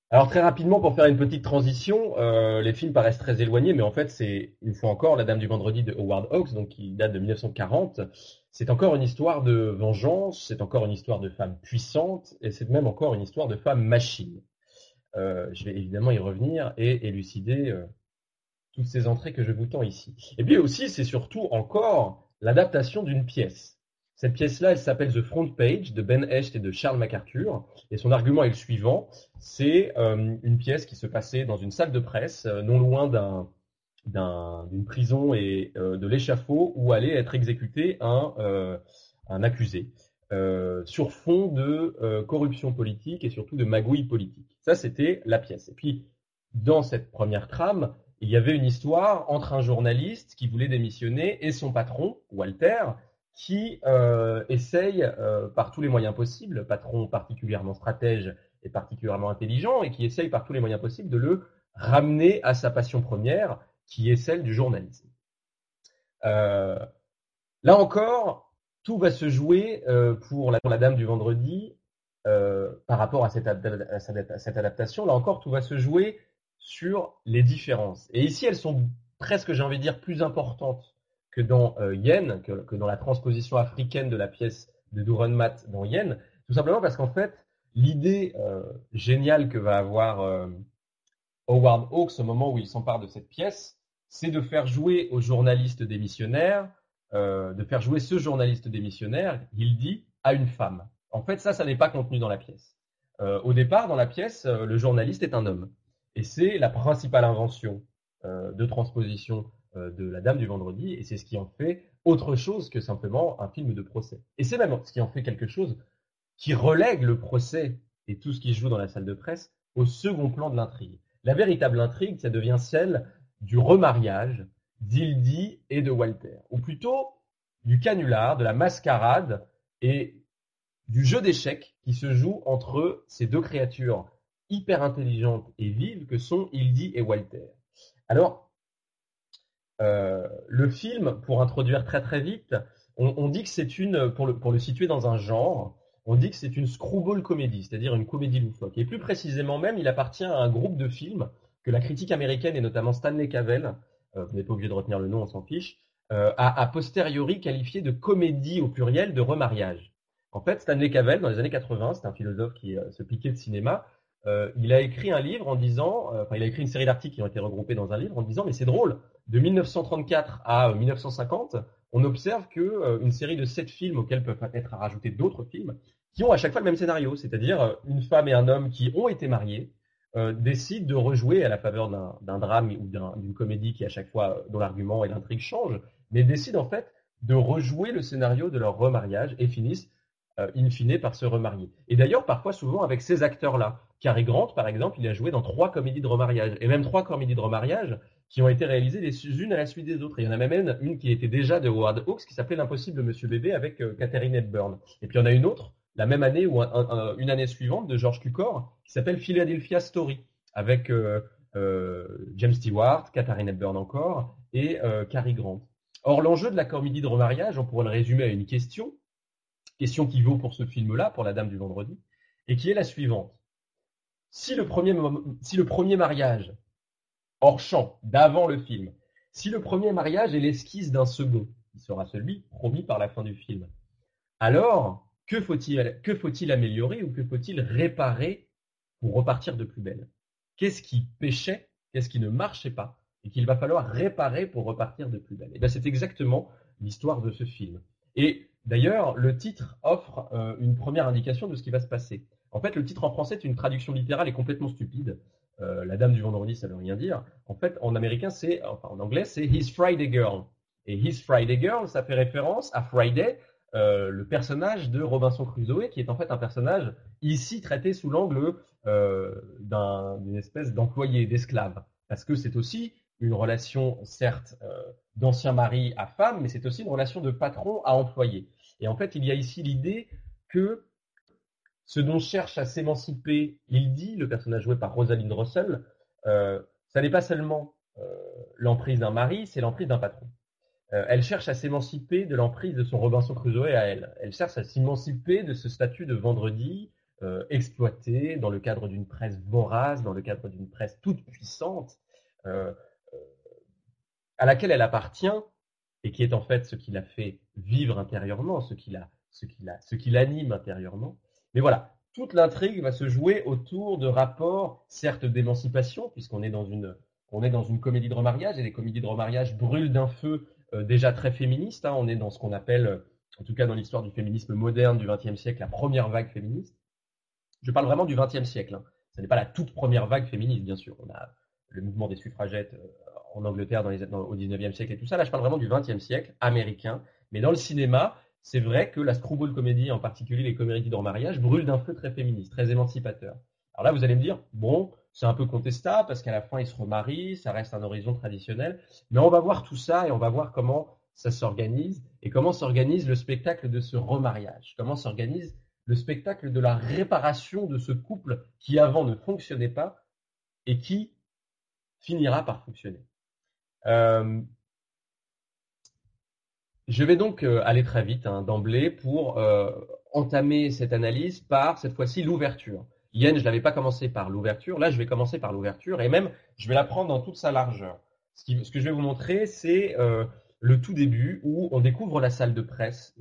Alors très rapidement, pour faire une petite transition, les films paraissent très éloignés, mais en fait c'est, une fois encore, La Dame du Vendredi de Howard Hawks, donc qui date de 1940. C'est encore une histoire de vengeance, c'est encore une histoire de femme puissante, et c'est même encore une histoire de femme machine. Je vais évidemment y revenir et élucider toutes ces entrées que je vous tends ici. Et puis aussi, c'est surtout encore l'adaptation d'une pièce. Cette pièce-là, elle s'appelle The Front Page de Ben Hecht et de Charles MacArthur. Et son argument est le suivant. C'est une pièce qui se passait dans une salle de presse, non loin d'une prison et de l'échafaud où allait être exécuté un accusé. Sur fond de corruption politique et surtout de magouille politique. Ça, c'était la pièce. Et puis, dans cette première trame, il y avait une histoire entre un journaliste qui voulait démissionner et son patron, Walter, qui essaye par tous les moyens possibles, patron particulièrement stratège et particulièrement intelligent, et qui essaye par tous les moyens possibles de le ramener à sa passion première, qui est celle du journalisme. Euh, Là encore, tout va se jouer pour la Dame du Vendredi par rapport à cette adaptation. Là encore, tout va se jouer sur les différences. Et ici, elles sont presque, j'ai envie de dire, plus importantes que dans Yen, que dans la transposition africaine de la pièce de Dürrenmatt dans Yen, tout simplement parce qu'en fait, l'idée géniale que va avoir Howard Hawks au moment où il s'empare de cette pièce, c'est de faire jouer au journaliste démissionnaire, de faire jouer ce journaliste démissionnaire, il dit, à une femme. En fait, ça n'est pas contenu dans la pièce. Au départ, dans la pièce, le journaliste est un homme. Et c'est la principale invention de transposition de La Dame du Vendredi, et c'est ce qui en fait autre chose que simplement un film de procès. Et c'est même ce qui en fait quelque chose qui relègue le procès et tout ce qui se joue dans la salle de presse au second plan de l'intrigue. La véritable intrigue, ça devient celle du remariage d'Hildy et de Walter, ou plutôt du canular, de la mascarade et du jeu d'échecs qui se joue entre ces deux créatures hyper intelligentes et vives que sont Hildy et Walter. Alors, le film, pour introduire très très vite, on dit que c'est pour le situer dans un genre, on dit que c'est une screwball comédie, c'est-à-dire une comédie loufoque. Et plus précisément même, il appartient à un groupe de films que la critique américaine et notamment Stanley Cavell, vous n'êtes pas obligé de retenir le nom, on s'en fiche, a posteriori qualifié de comédie au pluriel de remariage. En fait, Stanley Cavell, dans les années 80, c'est un philosophe qui se piquait de cinéma, il a écrit un livre en disant, enfin il a écrit une série d'articles qui ont été regroupés dans un livre en disant mais c'est drôle, de 1934 à 1950, on observe que une série de 7 films auxquels peuvent être rajoutés d'autres films qui ont à chaque fois le même scénario, c'est-à-dire une femme et un homme qui ont été mariés décident de rejouer à la faveur d'un drame ou d'une comédie qui à chaque fois dont l'argument et l'intrigue changent, mais décident en fait de rejouer le scénario de leur remariage et finissent in fine par se remarier. Et d'ailleurs parfois souvent avec ces acteurs-là. Cary Grant par exemple, il a joué dans 3 comédies de remariage et même 3 comédies de remariage qui ont été réalisées les unes à la suite des autres. Et il y en a même une qui était déjà de Howard Hawks qui s'appelait L'Impossible Monsieur Bébé avec Katharine Hepburn. Et puis il y en a une autre, la même année ou une année suivante de George Cukor qui s'appelle Philadelphia Story avec James Stewart, Katharine Hepburn encore et Cary Grant. Or l'enjeu de la comédie de remariage, on pourrait le résumer à une question qui vaut pour ce film-là, pour La Dame du Vendredi, et qui est la suivante. Si le premier mariage hors champ, d'avant le film. Si le premier mariage est l'esquisse d'un second, qui sera celui promis par la fin du film, alors que faut-il améliorer ou que faut-il réparer pour repartir de plus belle? Qu'est-ce qui péchait, qu'est-ce qui ne marchait pas et qu'il va falloir réparer pour repartir de plus belle? Et bien, c'est exactement l'histoire de ce film. Et d'ailleurs, le titre offre une première indication de ce qui va se passer. En fait, le titre en français est une traduction littérale et complètement stupide. La Dame du Vendredi, ça ne veut rien dire. En fait, en anglais, c'est His Friday Girl. Et His Friday Girl, ça fait référence à Friday, le personnage de Robinson Crusoe, qui est en fait un personnage ici traité sous l'angle d'une espèce d'employé, d'esclave. Parce que c'est aussi une relation, certes, d'ancien mari à femme, mais c'est aussi une relation de patron à employé. Et en fait, il y a ici l'idée que ce dont cherche à s'émanciper Hildy, le personnage joué par Rosalind Russell, ça n'est pas seulement l'emprise d'un mari, c'est l'emprise d'un patron. Elle cherche à s'émanciper de l'emprise de son Robinson Crusoe à elle. Elle cherche à s'émanciper de ce statut de vendredi, exploitée, dans le cadre d'une presse vorace, dans le cadre d'une presse toute puissante, euh, à laquelle elle appartient, et qui est en fait ce qui la fait vivre intérieurement, ce qui l'anime intérieurement. Mais voilà, toute l'intrigue va se jouer autour de rapports, certes d'émancipation, on est dans une comédie de remariage, et les comédies de remariage brûlent d'un feu déjà très féministe. Hein. On est dans ce qu'on appelle, en tout cas dans l'histoire du féminisme moderne du XXe siècle, la première vague féministe. Je parle vraiment du XXe siècle. Hein. Ce n'est pas la toute première vague féministe, bien sûr. On a le mouvement des suffragettes en Angleterre au XIXe siècle et tout ça. Là, je parle vraiment du XXe siècle américain. Mais dans le cinéma, c'est vrai que la screwball comedy, en particulier les comédies de remariage, brûlent d'un feu très féministe, très émancipateur. Alors là, vous allez me dire, bon, c'est un peu contestable parce qu'à la fin, ils se remarient, ça reste un horizon traditionnel. Mais on va voir tout ça et on va voir comment ça s'organise et comment s'organise le spectacle de ce remariage. Comment s'organise le spectacle de la réparation de ce couple qui avant ne fonctionnait pas et qui finira par fonctionner. Euh, je vais donc aller très vite d'emblée pour entamer cette analyse par cette fois-ci l'ouverture. Yen, je l'avais pas commencé par l'ouverture, là je vais commencer par l'ouverture et même je vais la prendre dans toute sa largeur. Ce que je vais vous montrer, c'est le tout début où on découvre la salle de presse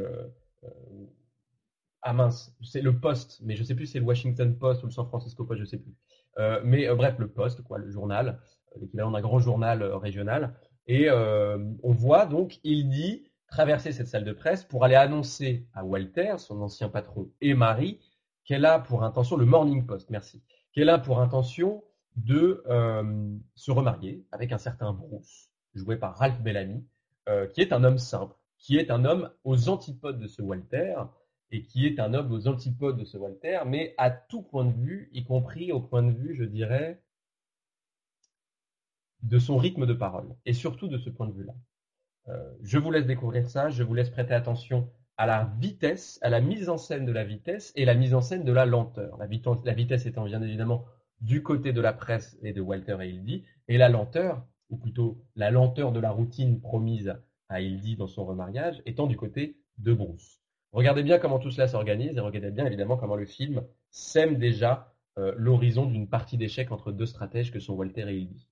ah mince, c'est le Post, mais je sais plus si c'est le Washington Post ou le San Francisco Post, je sais plus. Bref, le Post, quoi, le journal, l'équivalent d'un grand journal régional. Et on voit donc il dit traverser cette salle de presse pour aller annoncer à Walter, son ancien patron, et Marie, qu'elle a pour intention, le Morning Post, merci, qu'elle a pour intention de se remarier avec un certain Bruce, joué par Ralph Bellamy, qui est un homme simple, qui est un homme aux antipodes de ce Walter, et qui est un homme aux antipodes de ce Walter, mais à tout point de vue, y compris au point de vue, je dirais, de son rythme de parole, et surtout de ce point de vue-là. Je vous laisse découvrir ça, je vous laisse prêter attention à la vitesse, à la mise en scène de la vitesse et la mise en scène de la lenteur. La vitesse étant bien évidemment du côté de la presse et de Walter et Hildy, et la lenteur, ou plutôt la lenteur de la routine promise à Hildy dans son remariage, étant du côté de Bruce. Regardez bien comment tout cela s'organise et regardez bien évidemment comment le film sème déjà l'horizon d'une partie d'échecs entre deux stratèges que sont Walter et Hildy.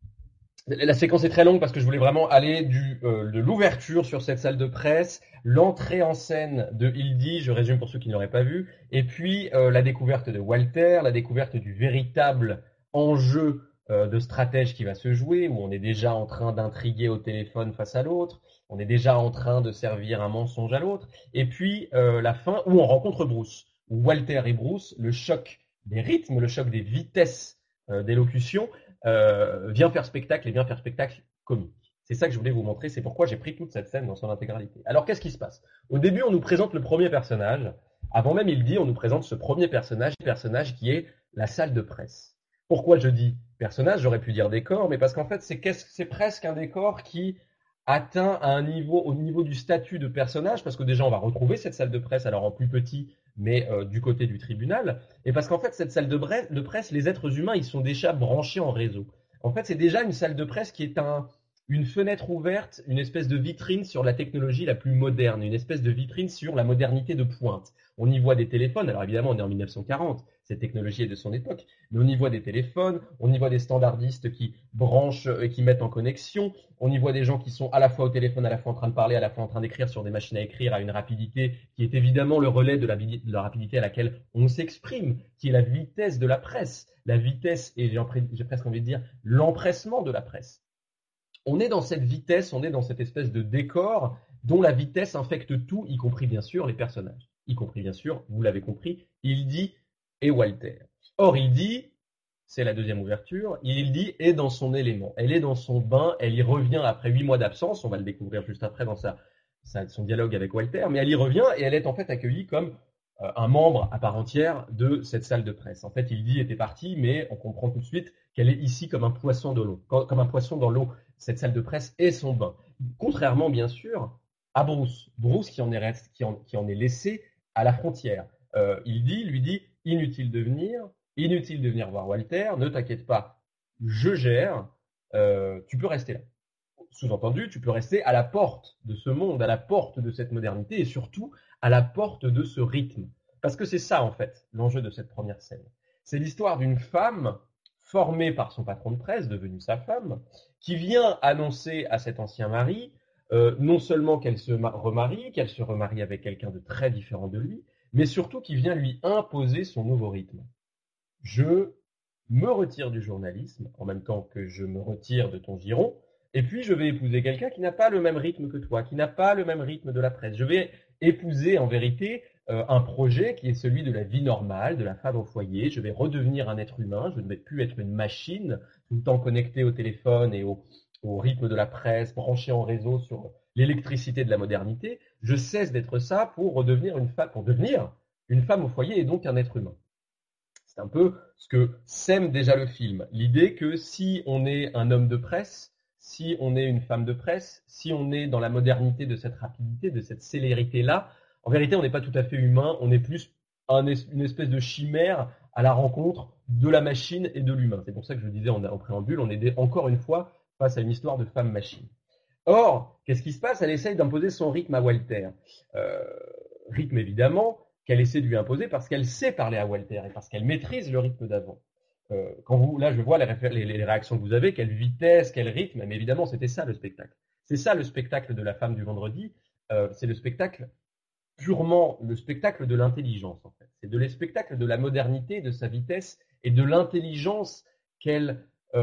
La séquence est très longue parce que je voulais vraiment aller de l'ouverture sur cette salle de presse, l'entrée en scène de Hildy, je résume pour ceux qui n'auraient pas vu, et puis la découverte de Walter, la découverte du véritable enjeu de stratège qui va se jouer, où on est déjà en train d'intriguer au téléphone face à l'autre, on est déjà en train de servir un mensonge à l'autre, et puis la fin où on rencontre Bruce, où Walter et Bruce, le choc des rythmes, le choc des vitesses d'élocution, vient faire spectacle et vient faire spectacle comique. C'est ça que je voulais vous montrer, c'est pourquoi j'ai pris toute cette scène dans son intégralité. Alors qu'est-ce qui se passe? Au début, on nous présente le premier personnage. Avant même, on nous présente ce premier personnage qui est la salle de presse. Pourquoi je dis personnage? J'aurais pu dire décor, mais parce qu'en fait, c'est presque un décor qui atteint à un niveau, au niveau du statut de personnage, parce que déjà, on va retrouver cette salle de presse, alors en plus petit, mais du côté du tribunal. Et parce qu'en fait, cette salle de presse, les êtres humains, ils sont déjà branchés en réseau. En fait, c'est déjà une salle de presse qui est une fenêtre ouverte, une espèce de vitrine sur la technologie la plus moderne, une espèce de vitrine sur la modernité de pointe. On y voit des téléphones, alors évidemment on est en 1940, cette technologie est de son époque, mais on y voit des téléphones, on y voit des standardistes qui branchent et qui mettent en connexion, on y voit des gens qui sont à la fois au téléphone, à la fois en train de parler, à la fois en train d'écrire sur des machines à écrire à une rapidité qui est évidemment le relais de la rapidité à laquelle on s'exprime, qui est la vitesse de la presse, la vitesse et j'ai presque envie de dire l'empressement de la presse. On est dans cette vitesse, on est dans cette espèce de décor dont la vitesse infecte tout, y compris bien sûr les personnages. Y compris bien sûr, vous l'avez compris, Hildy et Walter. Or Hildy, c'est la deuxième ouverture, Hildy est dans son élément. Elle est dans son bain, elle y revient après 8 mois d'absence, on va le découvrir juste après dans son dialogue avec Walter, mais elle y revient et elle est en fait accueillie comme un membre à part entière de cette salle de presse. En fait, Hildy était partie, mais on comprend tout de suite qu'elle est ici comme un poisson de l'eau, comme un poisson dans l'eau. Cette salle de presse est son bain. Contrairement, bien sûr, à Bruce. Bruce qui en est laissé à la frontière. Lui dit, inutile de venir voir Walter, ne t'inquiète pas, je gère, tu peux rester là. Sous-entendu, tu peux rester à la porte de ce monde, à la porte de cette modernité et surtout à la porte de ce rythme. Parce que c'est ça, en fait, l'enjeu de cette première scène. C'est l'histoire d'une femme formée par son patron de presse, devenue sa femme, qui vient annoncer à cet ancien mari, non seulement qu'elle se remarie avec quelqu'un de très différent de lui, mais surtout qui vient lui imposer son nouveau rythme. Je me retire du journalisme, en même temps que je me retire de ton giron, et puis je vais épouser quelqu'un qui n'a pas le même rythme que toi, qui n'a pas le même rythme de la presse. Je vais épouser en vérité un projet qui est celui de la vie normale, de la femme au foyer. Je vais redevenir un être humain, je ne vais plus être une machine, tout le temps connectée au téléphone et au rythme de la presse, branché en réseau sur l'électricité de la modernité. Je cesse d'être ça pour redevenir une femme, pour devenir une femme au foyer et donc un être humain. C'est un peu ce que sème déjà le film. L'idée que si on est un homme de presse, si on est une femme de presse, si on est dans la modernité de cette rapidité, de cette célérité-là, en vérité, on n'est pas tout à fait humain, on est plus une espèce de chimère à la rencontre de la machine et de l'humain. C'est pour ça que je disais en préambule, on est encore une fois face à une histoire de femme-machine. Or, qu'est-ce qui se passe? Elle essaye d'imposer son rythme à Walter. Rythme évidemment qu'elle essaie de lui imposer parce qu'elle sait parler à Walter et parce qu'elle maîtrise le rythme d'avant. Là, je vois les réactions que vous avez, quelle vitesse, quel rythme, mais évidemment, c'était ça le spectacle. C'est ça le spectacle de la femme du vendredi. C'est le spectacle purement le spectacle de l'intelligence, en fait. C'est le spectacle de la modernité, de sa vitesse et de l'intelligence qu'elle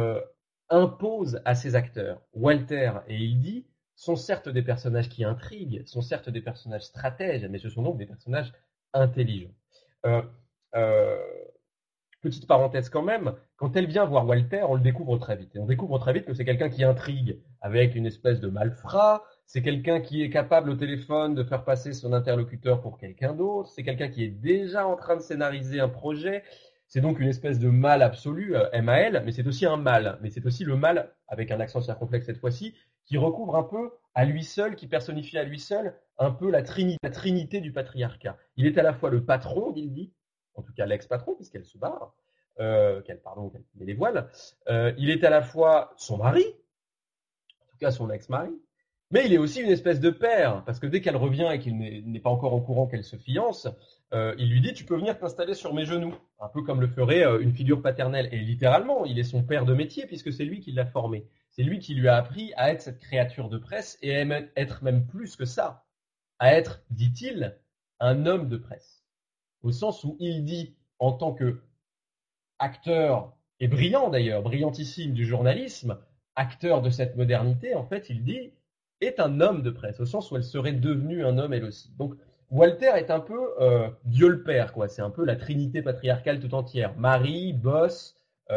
impose à ses acteurs. Walter et Hildy sont certes des personnages qui intriguent, sont certes des personnages stratèges, mais ce sont donc des personnages intelligents. Euh, euh, Petite parenthèse quand même, quand elle vient voir Walter, on le découvre très vite. Et on découvre très vite que c'est quelqu'un qui intrigue avec une espèce de malfrat, c'est quelqu'un qui est capable au téléphone de faire passer son interlocuteur pour quelqu'un d'autre, c'est quelqu'un qui est déjà en train de scénariser un projet. C'est donc une espèce de mal absolu, MAL, mais c'est aussi un mal. Mais c'est aussi le mal, avec un accent circonflexe cette fois-ci, qui recouvre un peu à lui seul, qui personnifie à lui seul un peu la trinité du patriarcat. Il est à la fois le patron, d'Ildy, en tout cas l'ex-patron, puisqu'elle se barre, qu'elle met les voiles. Il est à la fois son mari, en tout cas son ex-mari, mais il est aussi une espèce de père, parce que dès qu'elle revient et qu'il n'est pas encore au courant qu'elle se fiance, il lui dit tu peux venir t'installer sur mes genoux, un peu comme le ferait une figure paternelle. Et littéralement, il est son père de métier puisque c'est lui qui l'a formé. C'est lui qui lui a appris à être cette créature de presse et à être même plus que ça, à être, dit-il, un homme de presse. Au sens où il dit, en tant que acteur, et brillant d'ailleurs, brillantissime du journalisme, acteur de cette modernité, en fait, il dit, est un homme de presse, au sens où elle serait devenue un homme elle aussi. Donc, Walter est un peu Dieu le Père, quoi. C'est un peu la trinité patriarcale tout entière. Mari, boss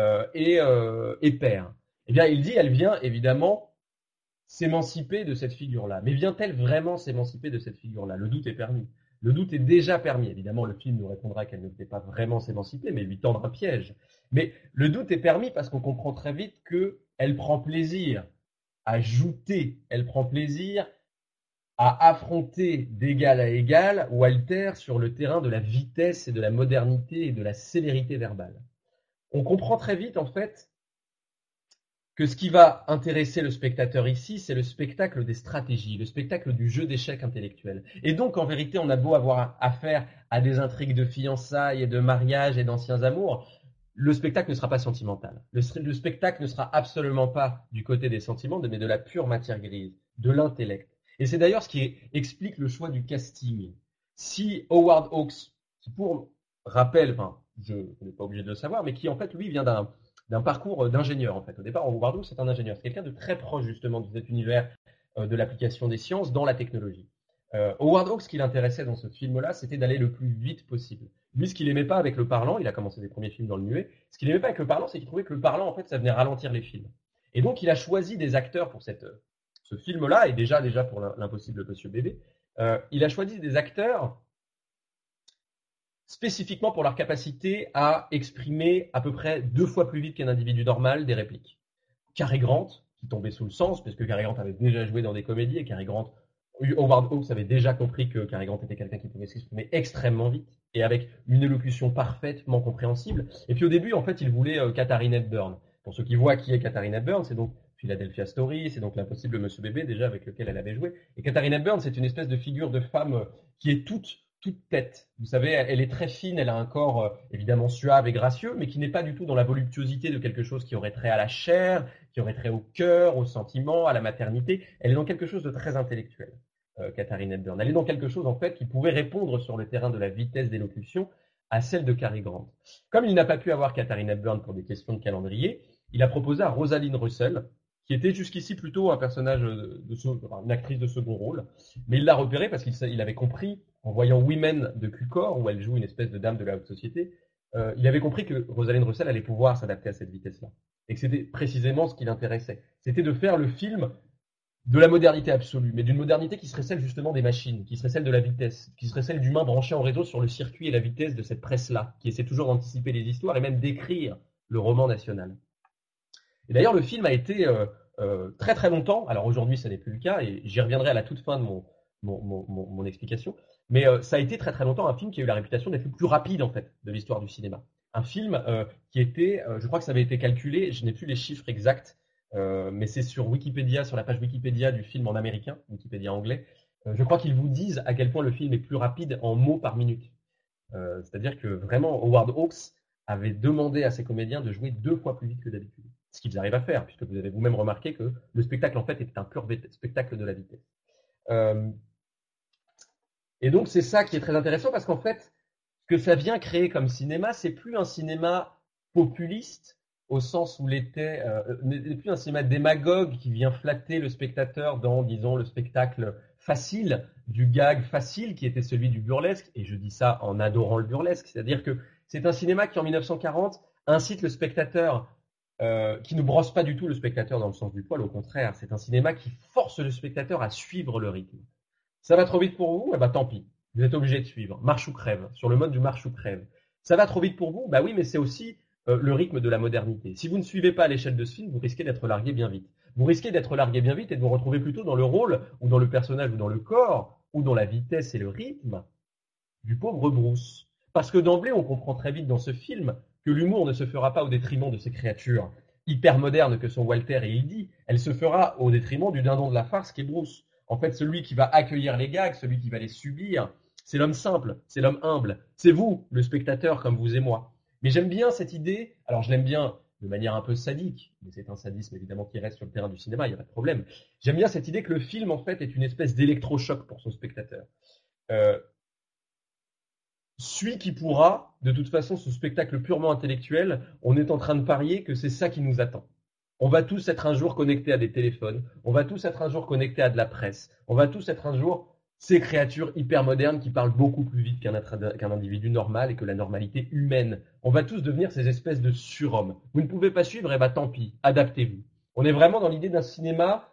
et père. Eh bien, il dit, elle vient évidemment s'émanciper de cette figure-là. Mais vient-elle vraiment s'émanciper de cette figure-là? Le doute est permis. Le doute est déjà permis. Évidemment, le film nous répondra qu'elle ne peut pas vraiment s'émanciper, mais lui tendre un piège. Mais le doute est permis parce qu'on comprend très vite qu'elle prend plaisir à jouter, elle prend plaisir à affronter d'égal à égal Walter sur le terrain de la vitesse et de la modernité et de la célérité verbale. On comprend très vite, en fait, que ce qui va intéresser le spectateur ici, c'est le spectacle des stratégies, le spectacle du jeu d'échecs intellectuel. Et donc, en vérité, on a beau avoir affaire à des intrigues de fiançailles et de mariage et d'anciens amours, le spectacle ne sera pas sentimental. Le spectacle ne sera absolument pas du côté des sentiments, mais de la pure matière grise, de l'intellect. Et c'est d'ailleurs ce qui explique le choix du casting. Si Howard Hawks, qui pour rappel, enfin, je n'ai pas obligé de le savoir, mais qui en fait, lui, vient d'un parcours d'ingénieur en fait. Au départ, Howard Hawks c'est un ingénieur, c'est quelqu'un de très proche justement de cet univers de l'application des sciences dans la technologie. Howard Hawks, ce qui l'intéressait dans ce film-là, c'était d'aller le plus vite possible. Lui, ce qu'il aimait pas avec le parlant, il a commencé des premiers films dans le muet, ce qu'il aimait pas avec le parlant, c'est qu'il trouvait que le parlant, en fait, ça venait ralentir les films. Et donc, il a choisi des acteurs pour ce film-là, et déjà pour l'impossible Monsieur Bébé, il a choisi des acteurs spécifiquement pour leur capacité à exprimer à peu près 2 fois plus vite qu'un individu normal des répliques. Cary Grant, qui tombait sous le sens, parce que Cary Grant avait déjà joué dans des comédies, et Howard Hawks avait déjà compris que Cary Grant était quelqu'un qui pouvait s'exprimer extrêmement vite, et avec une élocution parfaitement compréhensible. Et puis au début, en fait, il voulait Katharine Hepburn. Pour ceux qui voient qui est Katharine Hepburn, c'est donc Philadelphia Story, c'est donc l'impossible Monsieur Bébé, déjà avec lequel elle avait joué. Et Katharine Hepburn, c'est une espèce de figure de femme qui est toute toute tête. Vous savez, elle est très fine, elle a un corps évidemment suave et gracieux, mais qui n'est pas du tout dans la voluptuosité de quelque chose qui aurait trait à la chair, qui aurait trait au cœur, aux sentiments, à la maternité. Elle est dans quelque chose de très intellectuel, Katharine Hepburn. Elle est dans quelque chose en fait qui pouvait répondre sur le terrain de la vitesse d'élocution à celle de Cary Grant. Comme il n'a pas pu avoir Katharine Hepburn pour des questions de calendrier, il a proposé à Rosalind Russell, qui était jusqu'ici plutôt un personnage une actrice de second rôle, mais il l'a repérée parce qu'il avait compris, en voyant Women de Cukor, où elle joue une espèce de dame de la haute société, il avait compris que Rosalind Russell allait pouvoir s'adapter à cette vitesse-là. Et que c'était précisément ce qui l'intéressait. C'était de faire le film de la modernité absolue, mais d'une modernité qui serait celle justement des machines, qui serait celle de la vitesse, qui serait celle d'humains branchés en réseau sur le circuit et la vitesse de cette presse-là, qui essaie toujours d'anticiper les histoires et même d'écrire le roman national. Et d'ailleurs, le film a été très très longtemps, alors aujourd'hui ça n'est plus le cas, et j'y reviendrai à la toute fin de mon explication, mais ça a été très très longtemps un film qui a eu la réputation d'être le plus rapide en fait de l'histoire du cinéma. Un film qui était, je crois que ça avait été calculé, je n'ai plus les chiffres exacts, mais c'est sur Wikipédia, sur la page Wikipédia du film en américain, Wikipédia anglais, je crois qu'ils vous disent à quel point le film est plus rapide en mots par minute. C'est-à-dire que vraiment Howard Hawks avait demandé à ses comédiens de jouer 2 fois plus vite que d'habitude. Ce qu'ils arrivent à faire, puisque vous avez vous-même remarqué que le spectacle en fait est un pur spectacle de la vitesse. Et donc c'est ça qui est très intéressant parce qu'en fait, ce que ça vient créer comme cinéma, c'est plus un cinéma populiste au sens où l'était, n'est plus un cinéma démagogue qui vient flatter le spectateur dans, disons, le spectacle facile, du gag facile qui était celui du burlesque. Et je dis ça en adorant le burlesque, c'est-à-dire que c'est un cinéma qui en 1940 incite le spectateur qui ne brosse pas du tout le spectateur dans le sens du poil, au contraire, c'est un cinéma qui force le spectateur à suivre le rythme. Ça va trop vite pour vous? Eh ben tant pis, vous êtes obligé de suivre. Marche ou crève, sur le mode du marche ou crève. Ça va trop vite pour vous? Bah oui, mais c'est aussi le rythme de la modernité. Si vous ne suivez pas à l'échelle de ce film, vous risquez d'être largué bien vite. Vous risquez d'être largué bien vite et de vous retrouver plutôt dans le rôle, ou dans le personnage, ou dans le corps, ou dans la vitesse et le rythme du pauvre Bruce. Parce que d'emblée, on comprend très vite dans ce film que l'humour ne se fera pas au détriment de ces créatures hyper modernes que sont Walter et Hildy, elle se fera au détriment du dindon de la farce qui est Bruce. En fait, celui qui va accueillir les gags, celui qui va les subir, c'est l'homme simple, c'est l'homme humble. C'est vous, le spectateur, comme vous et moi. Mais j'aime bien cette idée, alors je l'aime bien de manière un peu sadique, mais c'est un sadisme évidemment qui reste sur le terrain du cinéma, il n'y a pas de problème. J'aime bien cette idée que le film, en fait, est une espèce d'électrochoc pour son spectateur. Celui qui pourra, de toute façon, ce spectacle purement intellectuel, on est en train de parier que c'est ça qui nous attend. On va tous être un jour connectés à des téléphones, on va tous être un jour connectés à de la presse, on va tous être un jour ces créatures hyper modernes qui parlent beaucoup plus vite qu'un individu normal et que la normalité humaine. On va tous devenir ces espèces de surhommes. Vous ne pouvez pas suivre, et bah tant pis, adaptez-vous. On est vraiment dans l'idée d'un cinéma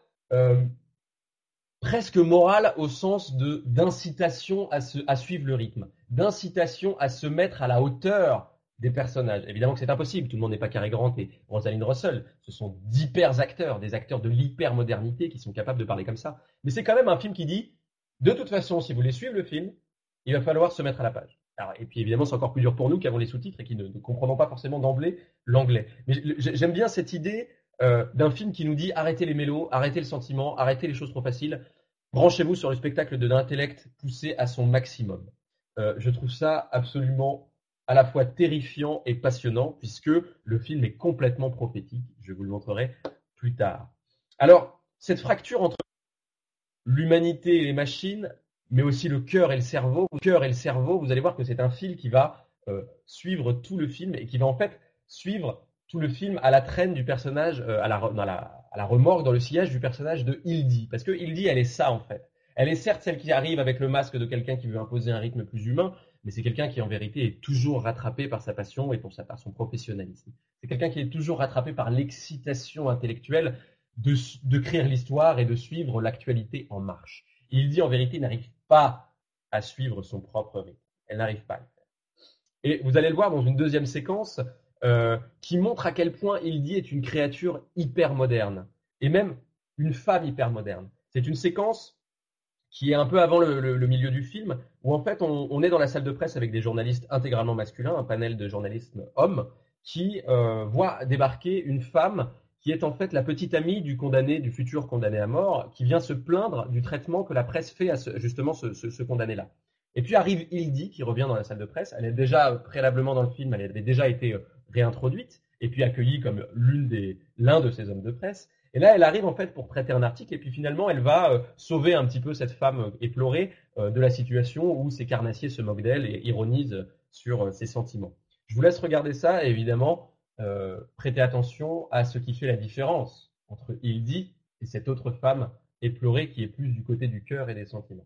presque moral au sens d'incitation à suivre le rythme, d'incitation à se mettre à la hauteur des personnages. Évidemment que c'est impossible, tout le monde n'est pas Cary Grant et Rosalind Russell, ce sont d'hyper acteurs, des acteurs de l'hyper-modernité qui sont capables de parler comme ça. Mais c'est quand même un film qui dit, de toute façon, si vous voulez suivre le film, il va falloir se mettre à la page. Alors, et puis évidemment, c'est encore plus dur pour nous qui avons les sous-titres et qui ne comprenons pas forcément d'emblée l'anglais. Mais j'aime bien cette idée d'un film qui nous dit arrêtez les mélos, arrêtez le sentiment, arrêtez les choses trop faciles, branchez-vous sur le spectacle de l'intellect poussé à son maximum. Je trouve ça absolument à la fois terrifiant et passionnant puisque le film est complètement prophétique. Je vous le montrerai plus tard. Alors, cette fracture entre l'humanité et les machines, mais aussi le cœur et le cerveau. Le cœur et le cerveau, vous allez voir que c'est un fil qui va suivre tout le film et qui va en fait suivre tout le film à la traîne du personnage, à la remorque, dans le sillage du personnage de Hildy. Parce que Hildy, elle est ça en fait. Elle est certes celle qui arrive avec le masque de quelqu'un qui veut imposer un rythme plus humain, mais c'est quelqu'un qui en vérité est toujours rattrapé par sa passion et par son professionnalisme. C'est quelqu'un qui est toujours rattrapé par l'excitation intellectuelle d'écrire l'histoire et de suivre l'actualité en marche. Hildy en vérité n'arrive pas à suivre son propre rythme. Elle n'arrive pas à le faire. Et vous allez le voir dans une deuxième séquence qui montre à quel point Hildy est une créature hyper moderne et même une femme hyper moderne. C'est une séquence qui est un peu avant le milieu du film où en fait on est dans la salle de presse avec des journalistes intégralement masculins, un panel de journalistes hommes qui voit débarquer une femme qui est en fait la petite amie du condamné, du futur condamné à mort, qui vient se plaindre du traitement que la presse fait à justement ce condamné-là. Et puis arrive Hildy qui revient dans la salle de presse. Elle est déjà préalablement dans le film, elle avait déjà été réintroduite et puis accueillie comme l'un de ces hommes de presse. Et là, elle arrive en fait pour traiter un article et puis finalement, elle va sauver un petit peu cette femme éplorée de la situation où ces carnassiers se moquent d'elle et ironisent sur ses sentiments. Je vous laisse regarder ça et évidemment prêter attention à ce qui fait la différence entre Hildy et cette autre femme éplorée qui est plus du côté du cœur et des sentiments.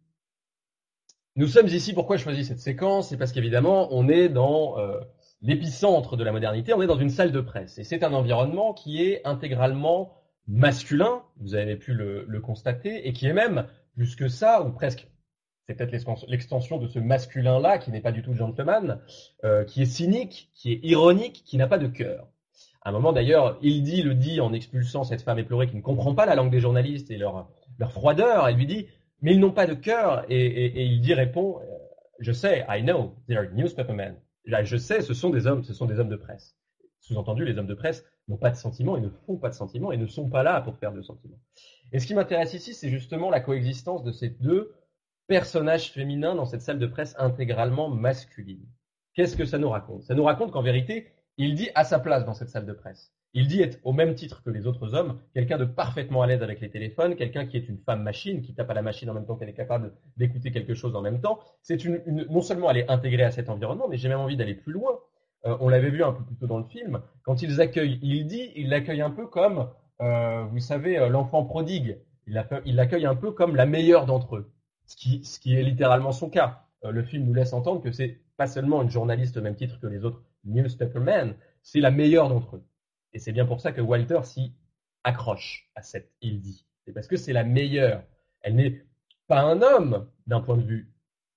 Nous sommes ici, pourquoi je choisis cette séquence? C'est parce qu'évidemment, on est dans l'épicentre de la modernité, on est dans une salle de presse. Et c'est un environnement qui est intégralement masculin, vous avez pu le constater, et qui est même, plus que ça, ou presque, c'est peut-être l'extension de ce masculin-là, qui n'est pas du tout gentleman, qui est cynique, qui est ironique, qui n'a pas de cœur. À un moment d'ailleurs, Hildy le dit en expulsant cette femme éplorée qui ne comprend pas la langue des journalistes et leur froideur, elle lui dit « mais ils n'ont pas de cœur » et Hildy répond « je sais, I know, they are newspapermen ». Je sais, ce sont des hommes de presse. Sous-entendu, les hommes de presse n'ont pas de sentiments et ne font pas de sentiments et ne sont pas là pour faire de sentiments. Et ce qui m'intéresse ici, c'est justement la coexistence de ces deux personnages féminins dans cette salle de presse intégralement masculine. Qu'est-ce que ça nous raconte? Ça nous raconte qu'en vérité, Hildy a sa place dans cette salle de presse. Hildy est, au même titre que les autres hommes, quelqu'un de parfaitement à l'aise avec les téléphones, quelqu'un qui est une femme machine, qui tape à la machine en même temps qu'elle est capable d'écouter quelque chose en même temps. C'est non seulement elle est intégrée à cet environnement, mais j'ai même envie d'aller plus loin. On l'avait vu un peu plus tôt dans le film. Quand ils accueillent Hildy, ils l'accueillent un peu comme, vous savez, l'enfant prodigue. Ils l'accueillent un peu comme la meilleure d'entre eux. Ce qui est littéralement son cas. Le film nous laisse entendre que c'est pas seulement une journaliste au même titre que les autres newspapermen, c'est la meilleure d'entre eux. Et c'est bien pour ça que Walter s'y accroche à cette Hildy. C'est parce que c'est la meilleure. Elle n'est pas un homme d'un point de vue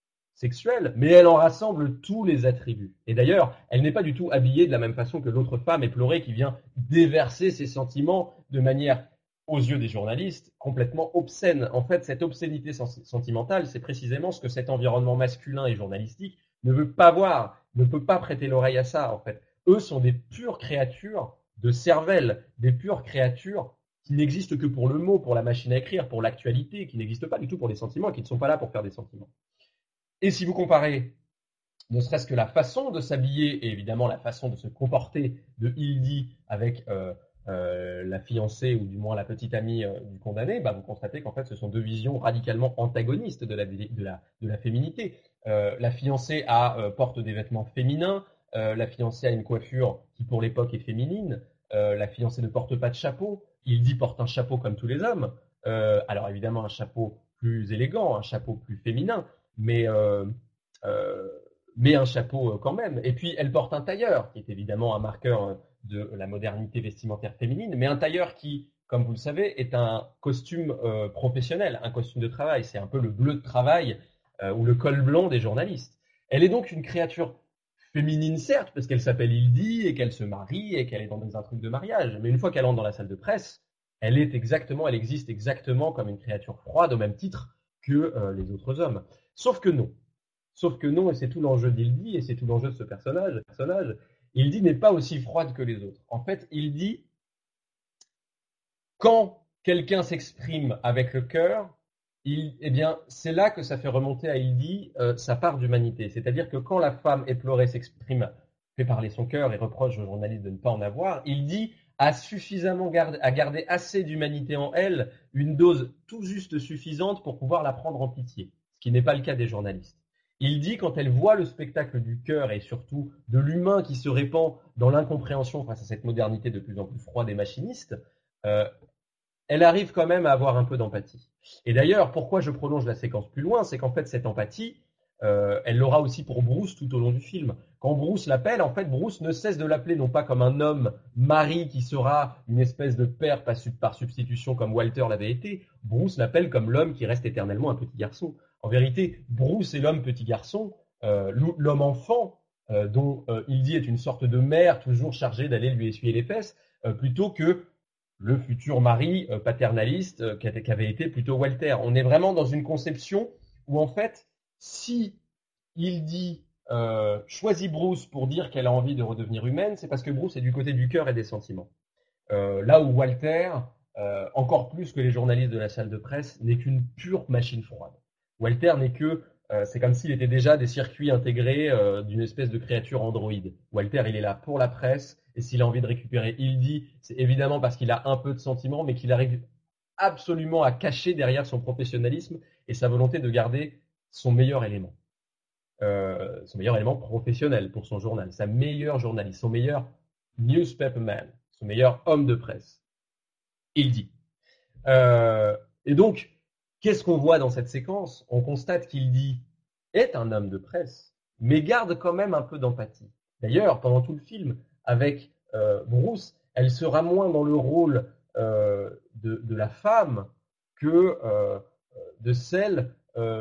sexuel, mais elle en rassemble tous les attributs. Et d'ailleurs, elle n'est pas du tout habillée de la même façon que l'autre femme éplorée qui vient déverser ses sentiments de manière, aux yeux des journalistes, complètement obscène. En fait, cette obscénité sentimentale, c'est précisément ce que cet environnement masculin et journalistique ne veut pas voir, ne peut pas prêter l'oreille à ça, en fait. Eux sont des pures créatures de cervelle, des pures créatures qui n'existent que pour le mot, pour la machine à écrire, pour l'actualité, qui n'existent pas du tout pour les sentiments et qui ne sont pas là pour faire des sentiments. Et si vous comparez ne serait-ce que la façon de s'habiller et évidemment la façon de se comporter de Hildy avec la fiancée ou du moins la petite amie du condamné, vous constatez qu'en fait ce sont deux visions radicalement antagonistes de la féminité. La fiancée porte des vêtements féminins, la fiancée a une coiffure qui pour l'époque est féminine, la fiancée ne porte pas de chapeau, Hildy porte un chapeau comme tous les hommes, alors évidemment un chapeau plus élégant, un chapeau plus féminin, mais un chapeau quand même. Et puis elle porte un tailleur, qui est évidemment un marqueur de la modernité vestimentaire féminine, mais un tailleur qui, comme vous le savez, est un costume professionnel, un costume de travail. C'est un peu le bleu de travail ou le col blanc des journalistes. Elle est donc une créature féminine, certes, parce qu'elle s'appelle Hildy et qu'elle se marie et qu'elle est dans un truc de mariage. Mais une fois qu'elle entre dans la salle de presse, elle existe exactement comme une créature froide au même titre que les autres hommes. Sauf que non, et c'est tout l'enjeu d'Hildy, et c'est tout l'enjeu de ce personnage. Hildy n'est pas aussi froide que les autres. En fait, Hildy, quand quelqu'un s'exprime avec le cœur, eh bien, c'est là que ça fait remonter à Hildy sa part d'humanité. C'est-à-dire que quand la femme éplorée s'exprime, fait parler son cœur et reproche aux journalistes de ne pas en avoir, Hildy a suffisamment gardé assez d'humanité en elle, une dose tout juste suffisante pour pouvoir la prendre en pitié, ce qui n'est pas le cas des journalistes. Hildy, quand elle voit le spectacle du cœur et surtout de l'humain qui se répand dans l'incompréhension face à cette modernité de plus en plus froide et machiniste, elle arrive quand même à avoir un peu d'empathie. Et d'ailleurs, pourquoi je prolonge la séquence plus loin, c'est qu'en fait, cette empathie, elle l'aura aussi pour Bruce tout au long du film. Quand Bruce l'appelle, en fait, Bruce ne cesse de l'appeler non pas comme un homme mari qui sera une espèce de père par substitution comme Walter l'avait été. Bruce l'appelle comme l'homme qui reste éternellement un petit garçon. En vérité, Bruce est l'homme petit garçon, l'homme enfant, dont Hildy est une sorte de mère toujours chargée d'aller lui essuyer les fesses, plutôt que le futur mari paternaliste qu'avait été plutôt Walter. On est vraiment dans une conception où en fait, si Hildy choisit Bruce pour dire qu'elle a envie de redevenir humaine, c'est parce que Bruce est du côté du cœur et des sentiments. Là où Walter, encore plus que les journalistes de la salle de presse, n'est qu'une pure machine froide. Walter n'est que C'est comme s'il était déjà des circuits intégrés d'une espèce de créature androïde. Walter, il est là pour la presse, et s'il a envie de récupérer Hildy, c'est évidemment parce qu'il a un peu de sentiment, mais qu'il arrive absolument à cacher derrière son professionnalisme et sa volonté de garder son meilleur élément. Son meilleur élément professionnel pour son journal, sa meilleure journaliste, son meilleur newspaperman, son meilleur homme de presse. Hildy. Et donc, qu'est-ce qu'on voit dans cette séquence? On constate qu'Hildy est un homme de presse, mais garde quand même un peu d'empathie. D'ailleurs, pendant tout le film, avec Bruce, elle sera moins dans le rôle de la femme que de celle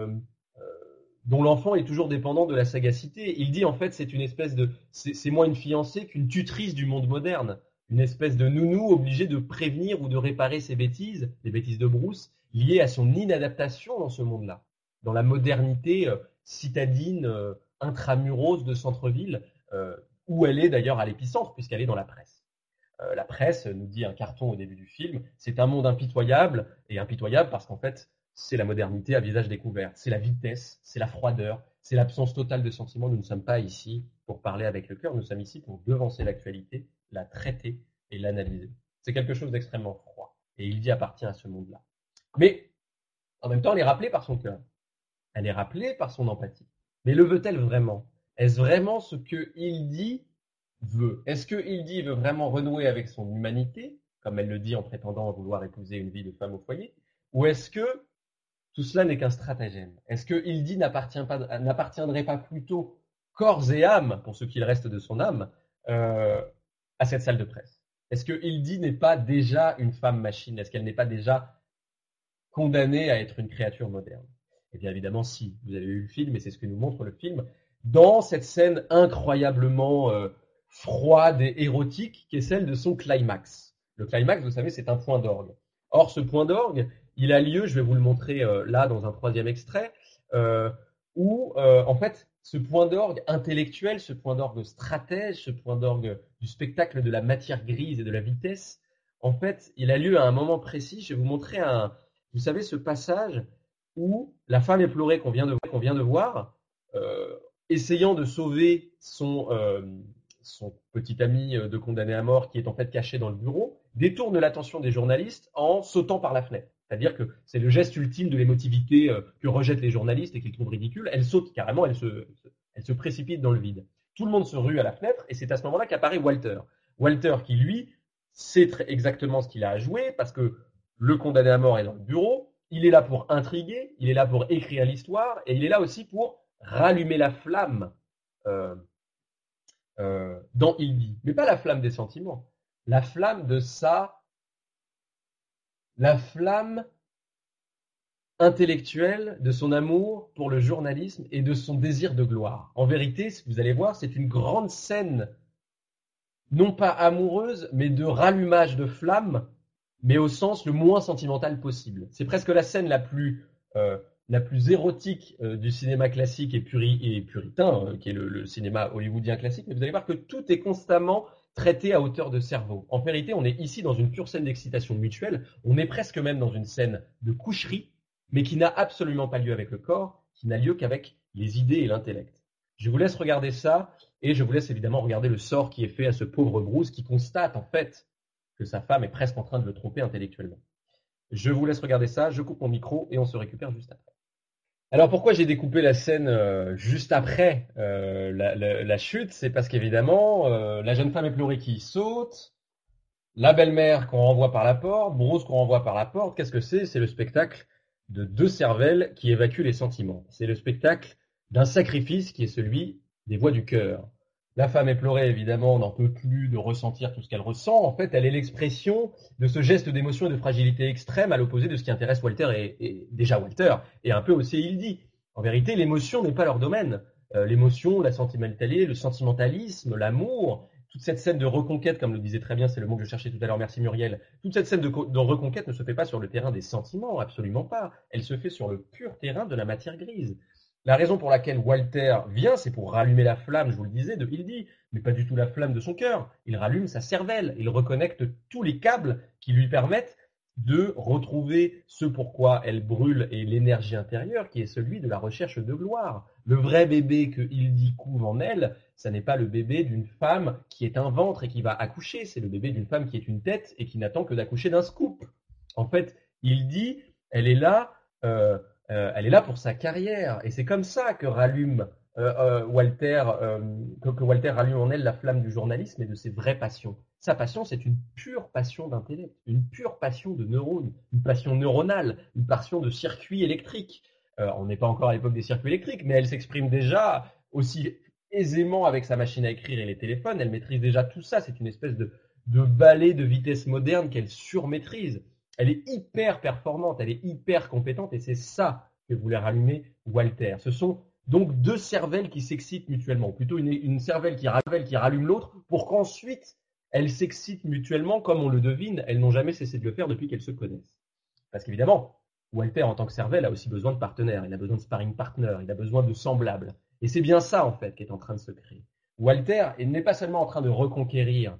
dont l'enfant est toujours dépendant de la sagacité. Il dit en fait c'est une espèce de c'est moins une fiancée qu'une tutrice du monde moderne, une espèce de nounou obligée de prévenir ou de réparer ses bêtises, les bêtises de Bruce, liées à son inadaptation dans ce monde-là, dans la modernité citadine intramuros de centre-ville, où elle est d'ailleurs à l'épicentre puisqu'elle est dans la presse. La presse, nous dit un carton au début du film, c'est un monde impitoyable, et impitoyable parce qu'en fait, c'est la modernité à visage découvert. C'est la vitesse, c'est la froideur, c'est l'absence totale de sentiments. Nous ne sommes pas ici pour parler avec le cœur, nous sommes ici pour devancer l'actualité, la traiter et l'analyser. C'est quelque chose d'extrêmement froid, et Hildy appartient à ce monde-là. Mais, en même temps, elle est rappelée par son cœur. Elle est rappelée par son empathie. Mais le veut-elle vraiment? Est-ce vraiment ce que Hildy veut? Est-ce que Hildy veut vraiment renouer avec son humanité, comme elle le dit en prétendant vouloir épouser une vie de femme au foyer? Ou est-ce que tout cela n'est qu'un stratagème? Est-ce que Hildy n'appartiendrait pas plutôt corps et âme, pour ce qu'il reste de son âme, à cette salle de presse? Est-ce que Hildy n'est pas déjà une femme machine? Est-ce qu'elle n'est pas déjà condamnée à être une créature moderne? Eh bien évidemment si, vous avez vu le film et c'est ce que nous montre le film, dans cette scène incroyablement froide et érotique qui est celle de son climax. Le climax, vous savez, c'est un point d'orgue. Or, ce point d'orgue, il a lieu, je vais vous le montrer là dans un troisième extrait, où en fait, ce point d'orgue intellectuel, ce point d'orgue stratège, ce point d'orgue du spectacle de la matière grise et de la vitesse, en fait, il a lieu à un moment précis. Je vais vous montrer vous savez, ce passage où la femme éplorée qu'on vient de voir, essayant de sauver son petit ami de condamné à mort qui est en fait caché dans le bureau, détourne l'attention des journalistes en sautant par la fenêtre. C'est-à-dire que c'est le geste ultime de l'émotivité que rejettent les journalistes et qu'ils trouvent ridicule. Elle saute carrément, elle se précipite dans le vide. Tout le monde se rue à la fenêtre et c'est à ce moment-là qu'apparaît Walter. Walter qui, lui, sait exactement ce qu'il a à jouer parce que le condamné à mort est dans le bureau, il est là pour intriguer, il est là pour écrire l'histoire et il est là aussi pour rallumer la flamme dans Hildy. Mais pas la flamme des sentiments, la flamme la flamme intellectuelle de son amour pour le journalisme et de son désir de gloire. En vérité, vous allez voir, c'est une grande scène, non pas amoureuse, mais de rallumage de flamme, mais au sens le moins sentimental possible. C'est presque la scène la plus érotique du cinéma classique et puritain, qui est le cinéma hollywoodien classique, mais vous allez voir que tout est constamment traité à hauteur de cerveau. En vérité, on est ici dans une pure scène d'excitation mutuelle, on est presque même dans une scène de coucherie, mais qui n'a absolument pas lieu avec le corps, qui n'a lieu qu'avec les idées et l'intellect. Je vous laisse regarder ça, et je vous laisse évidemment regarder le sort qui est fait à ce pauvre Bruce qui constate en fait que sa femme est presque en train de le tromper intellectuellement. Je vous laisse regarder ça, je coupe mon micro et on se récupère juste après. Alors pourquoi j'ai découpé la scène juste après la chute? C'est parce qu'évidemment, la jeune femme éplorée qui saute, la belle-mère qu'on renvoie par la porte, Bruce qu'on renvoie par la porte, qu'est-ce que c'est? C'est le spectacle de deux cervelles qui évacuent les sentiments. C'est le spectacle d'un sacrifice qui est celui des voix du cœur. La femme éplorée, évidemment, n'en peut plus de ressentir tout ce qu'elle ressent. En fait, elle est l'expression de ce geste d'émotion et de fragilité extrême à l'opposé de ce qui intéresse Walter et déjà Walter, et un peu aussi Hildy. En vérité, l'émotion n'est pas leur domaine. L'émotion, la sentimentalité, le sentimentalisme, l'amour, toute cette scène de reconquête, comme le disait très bien, c'est le mot que je cherchais tout à l'heure, merci Muriel, toute cette scène de reconquête ne se fait pas sur le terrain des sentiments, absolument pas. Elle se fait sur le pur terrain de la matière grise. La raison pour laquelle Walter vient, c'est pour rallumer la flamme, je vous le disais, de Hildy, mais pas du tout la flamme de son cœur. Il rallume sa cervelle, il reconnecte tous les câbles qui lui permettent de retrouver ce pourquoi elle brûle et l'énergie intérieure qui est celui de la recherche de gloire. Le vrai bébé que Hildy couve en elle, ça n'est pas le bébé d'une femme qui est un ventre et qui va accoucher, c'est le bébé d'une femme qui est une tête et qui n'attend que d'accoucher d'un scoop. En fait, Hildy, elle est là, elle est là pour sa carrière et c'est comme ça que rallume Walter, que Walter rallume en elle la flamme du journalisme et de ses vraies passions. Sa passion, c'est une pure passion d'intellect, une pure passion de neurones, une passion neuronale, une passion de circuits électriques. On n'est pas encore à l'époque des circuits électriques, mais elle s'exprime déjà aussi aisément avec sa machine à écrire et les téléphones. Elle maîtrise déjà tout ça. C'est une espèce de ballet de vitesse moderne qu'elle surmaîtrise. Elle est hyper performante, elle est hyper compétente et c'est ça que voulait rallumer Walter. Ce sont donc deux cervelles qui s'excitent mutuellement, ou plutôt une cervelle qui rallume l'autre pour qu'ensuite elles s'excitent mutuellement, comme on le devine, elles n'ont jamais cessé de le faire depuis qu'elles se connaissent. Parce qu'évidemment, Walter, en tant que cervelle, a aussi besoin de partenaires, il a besoin de sparring partners, il a besoin de semblables. Et c'est bien ça, en fait, qui est en train de se créer. Walter n'est pas seulement en train de reconquérir,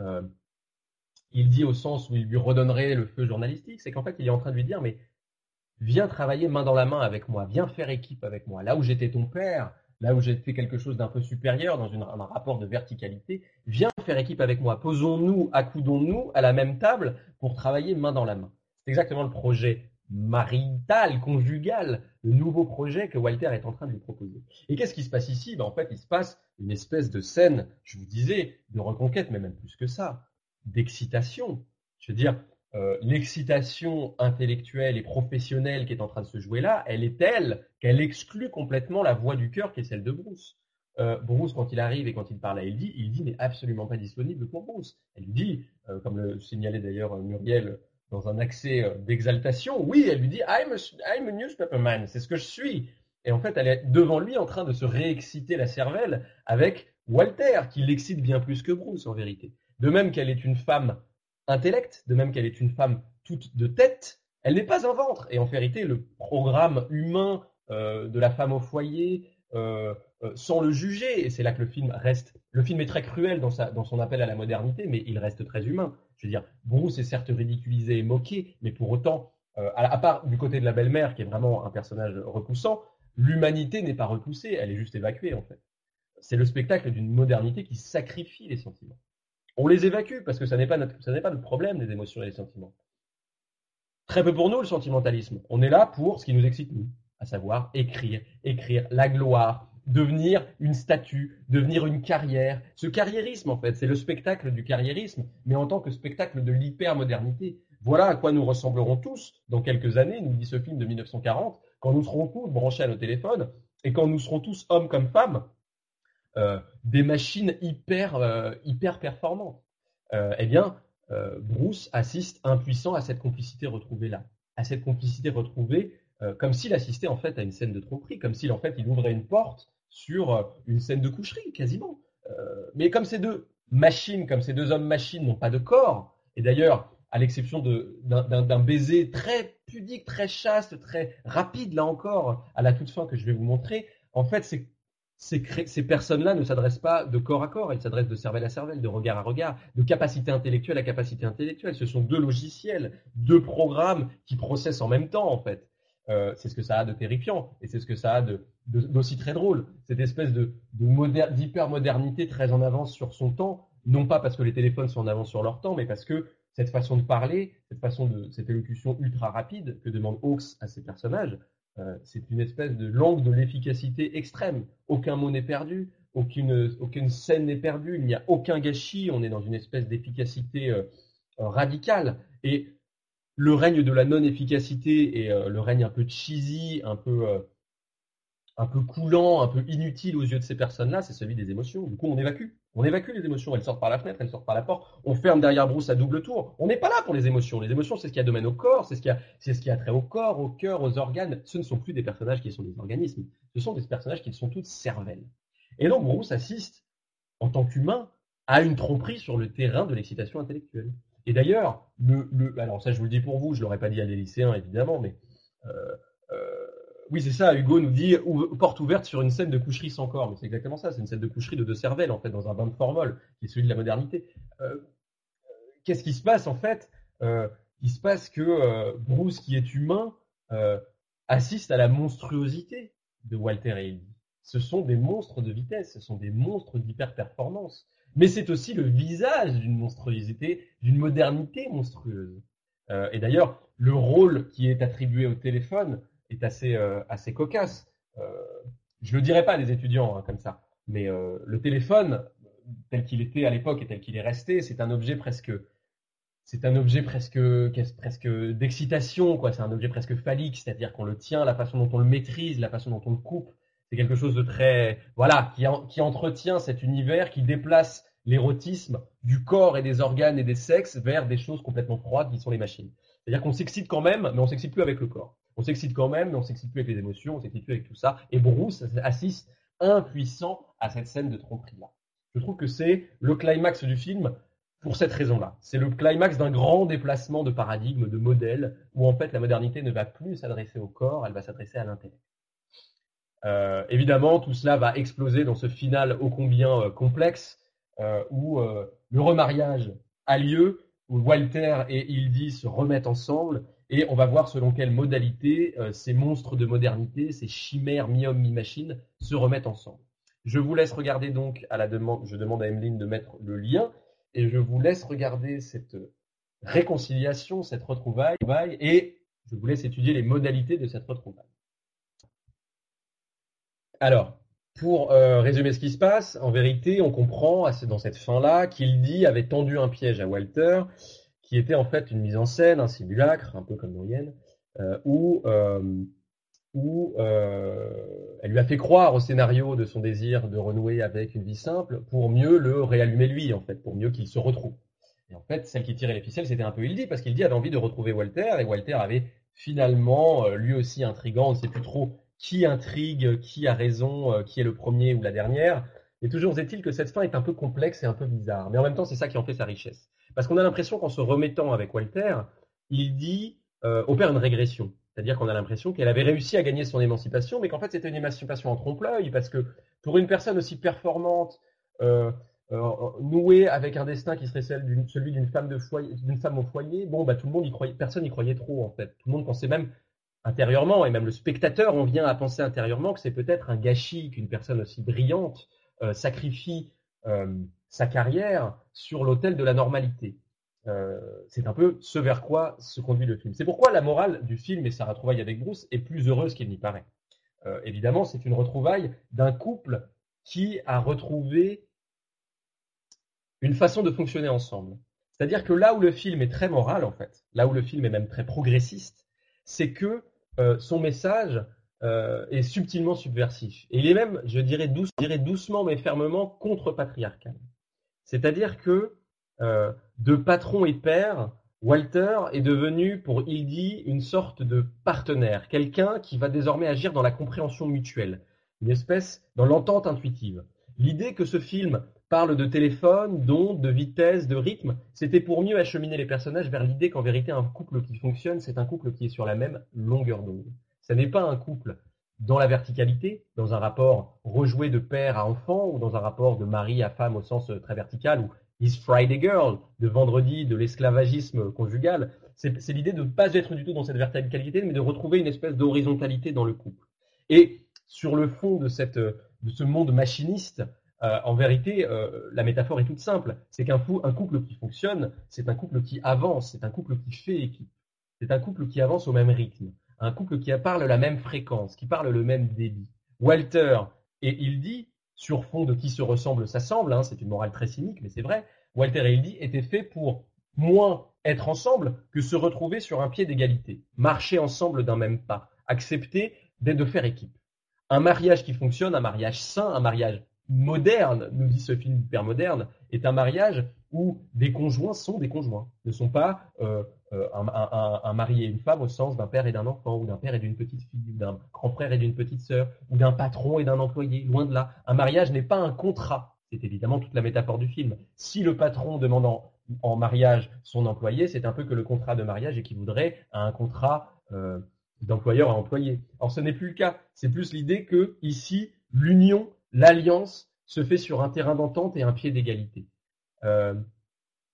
il dit au sens où il lui redonnerait le feu journalistique, c'est qu'en fait, il est en train de lui dire, mais viens travailler main dans la main avec moi, viens faire équipe avec moi. Là où j'étais ton père, là où j'ai fait quelque chose d'un peu supérieur dans un rapport de verticalité, viens faire équipe avec moi. Posons-nous, accoudons-nous à la même table pour travailler main dans la main. C'est exactement le projet marital, conjugal, le nouveau projet que Walter est en train de lui proposer. Et qu'est-ce qui se passe ici? En fait, il se passe une espèce de scène, je vous disais, de reconquête, mais même plus que ça, d'excitation. Je veux dire, l'excitation intellectuelle et professionnelle qui est en train de se jouer là, elle est telle qu'elle exclut complètement la voix du cœur qui est celle de Bruce. Bruce, quand il arrive et quand il parle à Hildy n'est absolument pas disponible pour Bruce. Elle lui dit, comme le signalait d'ailleurs Muriel dans un accès d'exaltation, oui, elle lui dit I'm a newspaperman, c'est ce que je suis. Et en fait, elle est devant lui en train de se réexciter la cervelle avec Walter, qui l'excite bien plus que Bruce en vérité. De même qu'elle est une femme intellect, de même qu'elle est une femme toute de tête, elle n'est pas un ventre. Et en vérité, le programme humain de la femme au foyer, sans le juger, et c'est là que le film reste. Le film est très cruel dans son appel à la modernité, mais il reste très humain. Je veux dire, Bruce est certes ridiculisé et moqué, mais pour autant, à part du côté de la belle-mère, qui est vraiment un personnage repoussant, l'humanité n'est pas repoussée, elle est juste évacuée en fait. C'est le spectacle d'une modernité qui sacrifie les sentiments. On les évacue parce que ça n'est pas notre problème, les émotions et les sentiments. Très peu pour nous, le sentimentalisme. On est là pour ce qui nous excite, nous, à savoir écrire la gloire, devenir une statue, devenir une carrière. Ce carriérisme, en fait, c'est le spectacle du carriérisme, mais en tant que spectacle de l'hypermodernité. Voilà à quoi nous ressemblerons tous dans quelques années, nous dit ce film de 1940, quand nous serons tous branchés à nos téléphones et quand nous serons tous, hommes comme femmes, des machines hyper performantes. Eh bien, Bruce assiste impuissant à cette complicité retrouvée là, à cette complicité retrouvée comme s'il assistait en fait à une scène de tromperie, comme s'il en fait il ouvrait une porte sur une scène de coucherie quasiment. Mais comme ces deux machines, comme ces deux hommes machines n'ont pas de corps, et d'ailleurs à l'exception d'un baiser très pudique, très chaste, très rapide là encore à la toute fin que je vais vous montrer, en fait ces personnes-là ne s'adressent pas de corps à corps, elles s'adressent de cervelle à cervelle, de regard à regard, de capacité intellectuelle à capacité intellectuelle. Ce sont deux logiciels, deux programmes qui processent en même temps, en fait. C'est ce que ça a de terrifiant et c'est ce que ça a d'aussi très drôle. Cette espèce d'hyper-modernité très en avance sur son temps, non pas parce que les téléphones sont en avance sur leur temps, mais parce que cette façon de parler, cette élocution ultra rapide que demande Hawks à ses personnages, c'est une espèce de langue de l'efficacité extrême. Aucun mot n'est perdu, aucune scène n'est perdue, il n'y a aucun gâchis, on est dans une espèce d'efficacité radicale. Et le règne de la non-efficacité et le règne un peu cheesy, un peu coulant, un peu inutile aux yeux de ces personnes-là, c'est celui des émotions. Du coup, on évacue. On évacue les émotions. Elles sortent par la fenêtre, elles sortent par la porte. On ferme derrière Bruce à double tour. On n'est pas là pour les émotions. Les émotions, c'est ce qui a domaine au corps, c'est ce qui a trait au corps, au cœur, aux organes. Ce ne sont plus des personnages qui sont des organismes. Ce sont des personnages qui sont toutes cervelles. Et donc, Bruce assiste, en tant qu'humain, à une tromperie sur le terrain de l'excitation intellectuelle. Et d'ailleurs, alors ça, je vous le dis pour vous, je l'aurais pas dit à des lycéens, évidemment, mais euh, euh, oui, c'est ça. Hugo nous dit porte ouverte sur une scène de coucherie sans corps. Mais c'est exactement ça. C'est une scène de coucherie de deux cervelles, en fait, dans un bain de formol, qui est celui de la modernité. Qu'est-ce qui se passe, en fait Il se passe que Bruce, qui est humain, euh, assiste à la monstruosité de Walter et Hildy. Ce sont des monstres de vitesse, ce sont des monstres d'hyper-performance. Mais c'est aussi le visage d'une monstruosité, d'une modernité monstrueuse. Et d'ailleurs, le rôle qui est attribué au téléphone est assez cocasse. Euh, je le dirais pas à des étudiants comme ça, mais le téléphone, tel qu'il était à l'époque et tel qu'il est resté, c'est un objet presque d'excitation, quoi. C'est un objet presque phallique, c'est-à-dire qu'on le tient, la façon dont on le maîtrise, la façon dont on le coupe, c'est quelque chose de très, voilà, qui entretient cet univers, qui déplace l'érotisme du corps et des organes et des sexes vers des choses complètement froides qui sont les machines. C'est-à-dire qu'on s'excite quand même, mais on s'excite plus avec le corps. On s'excite quand même, mais on s'excite plus avec les émotions, on s'excite plus avec tout ça. Et Bruce assiste impuissant à cette scène de tromperie-là. Je trouve que c'est le climax du film pour cette raison-là. C'est le climax d'un grand déplacement de paradigme, de modèle, où en fait la modernité ne va plus s'adresser au corps, elle va s'adresser à l'intellect. Évidemment, tout cela va exploser dans ce final ô combien complexe, où le remariage a lieu, où Walter et Hildy se remettent ensemble, et on va voir selon quelle modalité ces monstres de modernité, ces chimères mi-homme, mi-machine, se remettent ensemble. Je vous laisse regarder donc à la demande, je demande à Emeline de mettre le lien, et je vous laisse regarder cette réconciliation, cette retrouvaille, et je vous laisse étudier les modalités de cette retrouvaille. Alors, pour résumer ce qui se passe, en vérité, on comprend dans cette fin-là qu'Hildy avait tendu un piège à Walter, qui était en fait une mise en scène, un simulacre, un peu comme dans Yen, où elle lui a fait croire au scénario de son désir de renouer avec une vie simple pour mieux le réallumer lui, en fait, pour mieux qu'il se retrouve. Et en fait, celle qui tirait les ficelles, c'était un peu Hildy, parce qu'Hildy avait envie de retrouver Walter, et Walter avait finalement, lui aussi intriguant, on ne sait plus trop qui intrigue, qui a raison, qui est le premier ou la dernière. Et toujours est-il que cette fin est un peu complexe et un peu bizarre. Mais en même temps, c'est ça qui en fait sa richesse. Parce qu'on a l'impression qu'en se remettant avec Walter, Hildy opère une régression. C'est-à-dire qu'on a l'impression qu'elle avait réussi à gagner son émancipation, mais qu'en fait c'était une émancipation en trompe-l'œil, parce que pour une personne aussi performante, euh, nouée avec un destin qui serait celui d'une femme d'une femme au foyer, bon bah tout le monde y croyait, personne n'y croyait trop en fait. Tout le monde pensait même intérieurement, et même le spectateur en vient à penser intérieurement que c'est peut-être un gâchis qu'une personne aussi brillante sacrifie sa carrière sur l'autel de la normalité. C'est un peu ce vers quoi se conduit le film. C'est pourquoi la morale du film et sa retrouvaille avec Bruce est plus heureuse qu'il n'y paraît. Évidemment, c'est une retrouvaille d'un couple qui a retrouvé une façon de fonctionner ensemble. C'est-à-dire que là où le film est très moral, en fait, là où le film est même très progressiste, c'est que son message est subtilement subversif. Et il est même, je dirais doucement mais fermement contre-patriarcal. C'est-à-dire que de patron et père, Walter est devenu pour Hildy une sorte de partenaire, quelqu'un qui va désormais agir dans la compréhension mutuelle, une espèce dans l'entente intuitive. L'idée que ce film parle de téléphone, d'ondes, de vitesse, de rythme, c'était pour mieux acheminer les personnages vers l'idée qu'en vérité un couple qui fonctionne, c'est un couple qui est sur la même longueur d'onde. Ce n'est pas un couple dans la verticalité, dans un rapport rejoué de père à enfant, ou dans un rapport de mari à femme au sens très vertical, ou His Friday Girl, de vendredi, de l'esclavagisme conjugal. C'est l'idée de ne pas être du tout dans cette verticalité, mais de retrouver une espèce d'horizontalité dans le couple. Et sur le fond de ce monde machiniste, en vérité, la métaphore est toute simple. C'est qu'un couple qui fonctionne, c'est un couple qui avance, c'est un couple qui fait équipe. C'est un couple qui avance au même rythme. Un couple qui parle la même fréquence, qui parle le même débit. Walter et Hildy, sur fond de qui se ressemble s'assemble, hein, c'est une morale très cynique, mais c'est vrai, Walter et Hildy étaient faits pour moins être ensemble que se retrouver sur un pied d'égalité, marcher ensemble d'un même pas, accepter de faire équipe. Un mariage qui fonctionne, un mariage sain, un mariage moderne, nous dit ce film hyper moderne, est un mariage où des conjoints sont des conjoints, ne sont pas un mari et une femme au sens d'un père et d'un enfant, ou d'un père et d'une petite fille, ou d'un grand frère et d'une petite sœur, ou d'un patron et d'un employé, loin de là. Un mariage n'est pas un contrat. C'est évidemment toute la métaphore du film. Si le patron demande en mariage son employé, c'est un peu que le contrat de mariage équivaudrait à un contrat d'employeur à employé. Or, ce n'est plus le cas. C'est plus l'idée que, ici, l'union, l'alliance se fait sur un terrain d'entente et un pied d'égalité. Euh,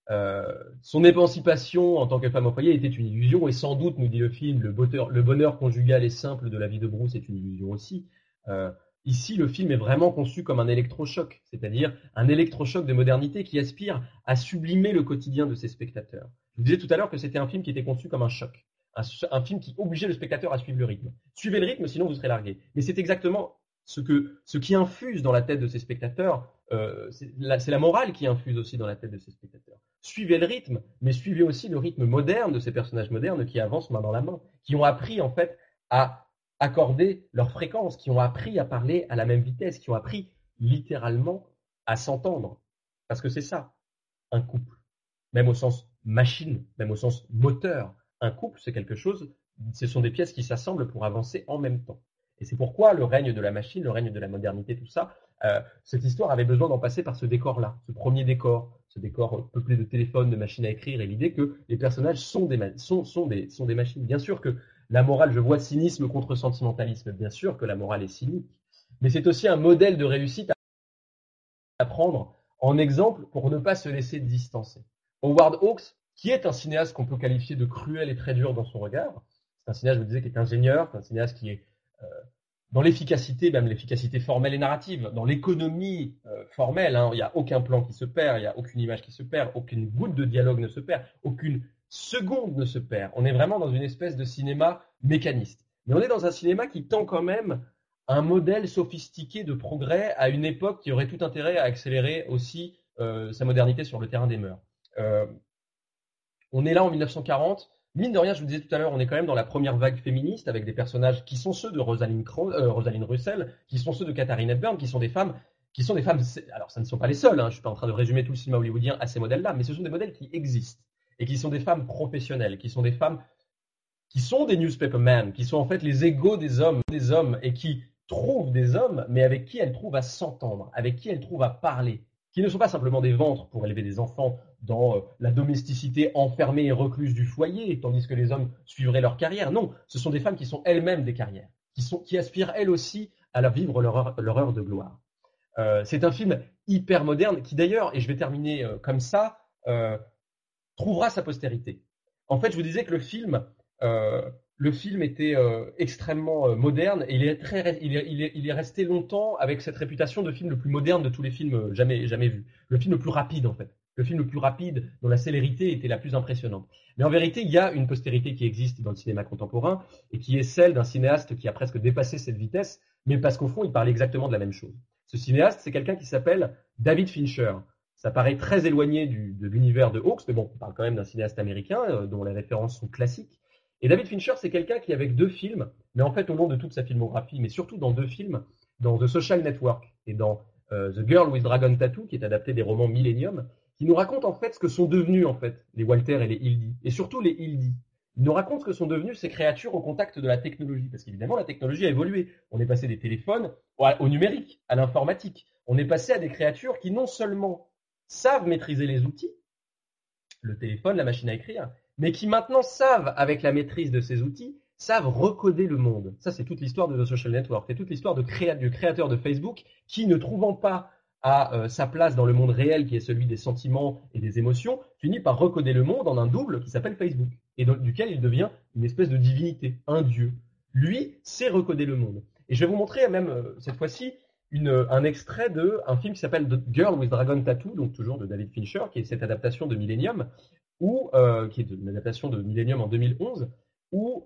Son émancipation en tant que femme au foyer était une illusion, et sans doute, nous dit le film, le bonheur conjugal et simple de la vie de Bruce est une illusion aussi. Ici, le film est vraiment conçu comme un électrochoc, c'est-à-dire un électrochoc de modernité qui aspire à sublimer le quotidien de ses spectateurs. Je vous disais tout à l'heure que c'était un film qui était conçu comme un choc, un film qui obligeait le spectateur à suivre le rythme. Suivez le rythme, sinon vous serez largué. Mais c'est exactement ce qui infuse dans la tête de ces spectateurs, c'est la morale qui infuse aussi dans la tête de ces spectateurs. Suivez le rythme, mais suivez aussi le rythme moderne de ces personnages modernes qui avancent main dans la main, qui ont appris en fait à accorder leur fréquence, qui ont appris à parler à la même vitesse, qui ont appris littéralement à s'entendre. Parce que c'est ça, un couple. Même au sens machine, même au sens moteur. Un couple, c'est quelque chose, ce sont des pièces qui s'assemblent pour avancer en même temps. Et c'est pourquoi le règne de la machine, le règne de la modernité, tout ça, cette histoire avait besoin d'en passer par ce décor-là, ce premier décor, ce décor peuplé de téléphones, de machines à écrire, et l'idée que les personnages sont des machines. Bien sûr que la morale, je vois cynisme contre sentimentalisme, bien sûr que la morale est cynique, mais c'est aussi un modèle de réussite à prendre en exemple pour ne pas se laisser distancer. Howard Hawks, qui est un cinéaste qu'on peut qualifier de cruel et très dur dans son regard, c'est un cinéaste, je vous disais, qui est ingénieur, c'est un cinéaste qui est dans l'efficacité, même l'efficacité formelle et narrative, dans l'économie formelle, il n'y a aucun plan qui se perd, il n'y a aucune image qui se perd, aucune goutte de dialogue ne se perd, aucune seconde ne se perd. On est vraiment dans une espèce de cinéma mécaniste. Mais on est dans un cinéma qui tend quand même un modèle sophistiqué de progrès à une époque qui aurait tout intérêt à accélérer aussi sa modernité sur le terrain des mœurs. On est là en 1940. Mine de rien, je vous disais tout à l'heure, on est quand même dans la première vague féministe avec des personnages qui sont ceux de Rosalind Russell, qui sont ceux de Katharine Hepburn, qui sont des femmes. Alors, ça ne sont pas les seules. Je ne suis pas en train de résumer tout le cinéma hollywoodien à ces modèles-là, mais ce sont des modèles qui existent et qui sont des femmes professionnelles, qui sont des femmes qui sont des newspapermen, qui sont en fait les égaux des hommes et qui trouvent des hommes, mais avec qui elles trouvent à s'entendre, avec qui elles trouvent à parler, qui ne sont pas simplement des ventres pour élever des enfants dans la domesticité enfermée et recluse du foyer, tandis que les hommes suivraient leur carrière. Non, ce sont des femmes qui sont elles-mêmes des carrières, qui aspirent elles aussi à vivre leur heure de gloire. C'est un film hyper moderne qui d'ailleurs, et je vais terminer comme ça, trouvera sa postérité. En fait, je vous disais que le film était extrêmement moderne et il est resté longtemps avec cette réputation de film le plus moderne de tous les films jamais vus. Le film le plus rapide en fait. Le film le plus rapide dont la célérité était la plus impressionnante. Mais en vérité, il y a une postérité qui existe dans le cinéma contemporain et qui est celle d'un cinéaste qui a presque dépassé cette vitesse, mais parce qu'au fond, il parlait exactement de la même chose. Ce cinéaste, c'est quelqu'un qui s'appelle David Fincher. Ça paraît très éloigné de l'univers de Hawks, mais bon, on parle quand même d'un cinéaste américain dont les références sont classiques. Et David Fincher, c'est quelqu'un qui, avec 2 films, mais en fait au long de toute sa filmographie, mais surtout dans 2 films, dans The Social Network et dans The Girl with Dragon Tattoo, qui est adapté des romans Millennium, qui nous raconte en fait ce que sont devenus en fait les Walter et les Hildy, et surtout les Hildy. Il nous raconte ce que sont devenus ces créatures au contact de la technologie, parce qu'évidemment la technologie a évolué. On est passé des téléphones au numérique, à l'informatique. On est passé à des créatures qui non seulement savent maîtriser les outils, le téléphone, la machine à écrire, mais qui maintenant savent, avec la maîtrise de ces outils, savent recoder le monde. Ça, c'est toute l'histoire de The Social Network. C'est toute l'histoire du créateur de Facebook qui, ne trouvant pas à sa place dans le monde réel, qui est celui des sentiments et des émotions, finit par recoder le monde en un double qui s'appelle Facebook, et duquel il devient une espèce de divinité, un dieu. Lui sait recoder le monde. Et je vais vous montrer même, cette fois-ci, un extrait d'un film qui s'appelle The Girl with Dragon Tattoo, donc toujours de David Fincher, qui est cette adaptation de Millennium, qui est une adaptation de Millennium en 2011, où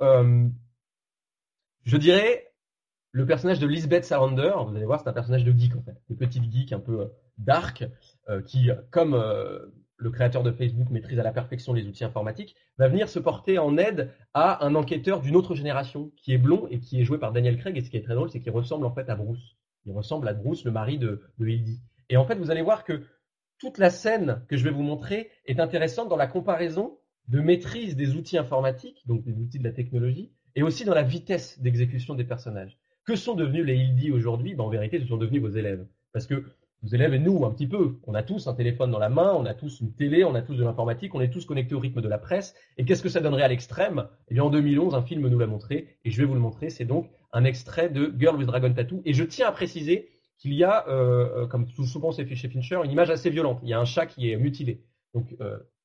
je dirais le personnage de Lisbeth Salander, vous allez voir, c'est un personnage de geek en fait, de petite geek un peu dark, qui, comme le créateur de Facebook maîtrise à la perfection les outils informatiques, va venir se porter en aide à un enquêteur d'une autre génération, qui est blond et qui est joué par Daniel Craig, et ce qui est très drôle, c'est qu'il ressemble en fait à Bruce. Il ressemble à Bruce, le mari de Hildy. Et en fait, vous allez voir que toute la scène que je vais vous montrer est intéressante dans la comparaison de maîtrise des outils informatiques, donc des outils de la technologie, et aussi dans la vitesse d'exécution des personnages. Que sont devenus les Hildy aujourd'hui ? En vérité, ce sont devenus vos élèves. Parce que vos élèves et nous, un petit peu, on a tous un téléphone dans la main, on a tous une télé, on a tous de l'informatique, on est tous connectés au rythme de la presse. Et qu'est-ce que ça donnerait à l'extrême ? Eh bien, en 2011, un film nous l'a montré, et je vais vous le montrer. C'est donc un extrait de Girl with Dragon Tattoo. Et je tiens à préciser qu'il y a, comme tout souvent c'est fait chez Fincher, une image assez violente. Il y a un chat qui est mutilé. Donc,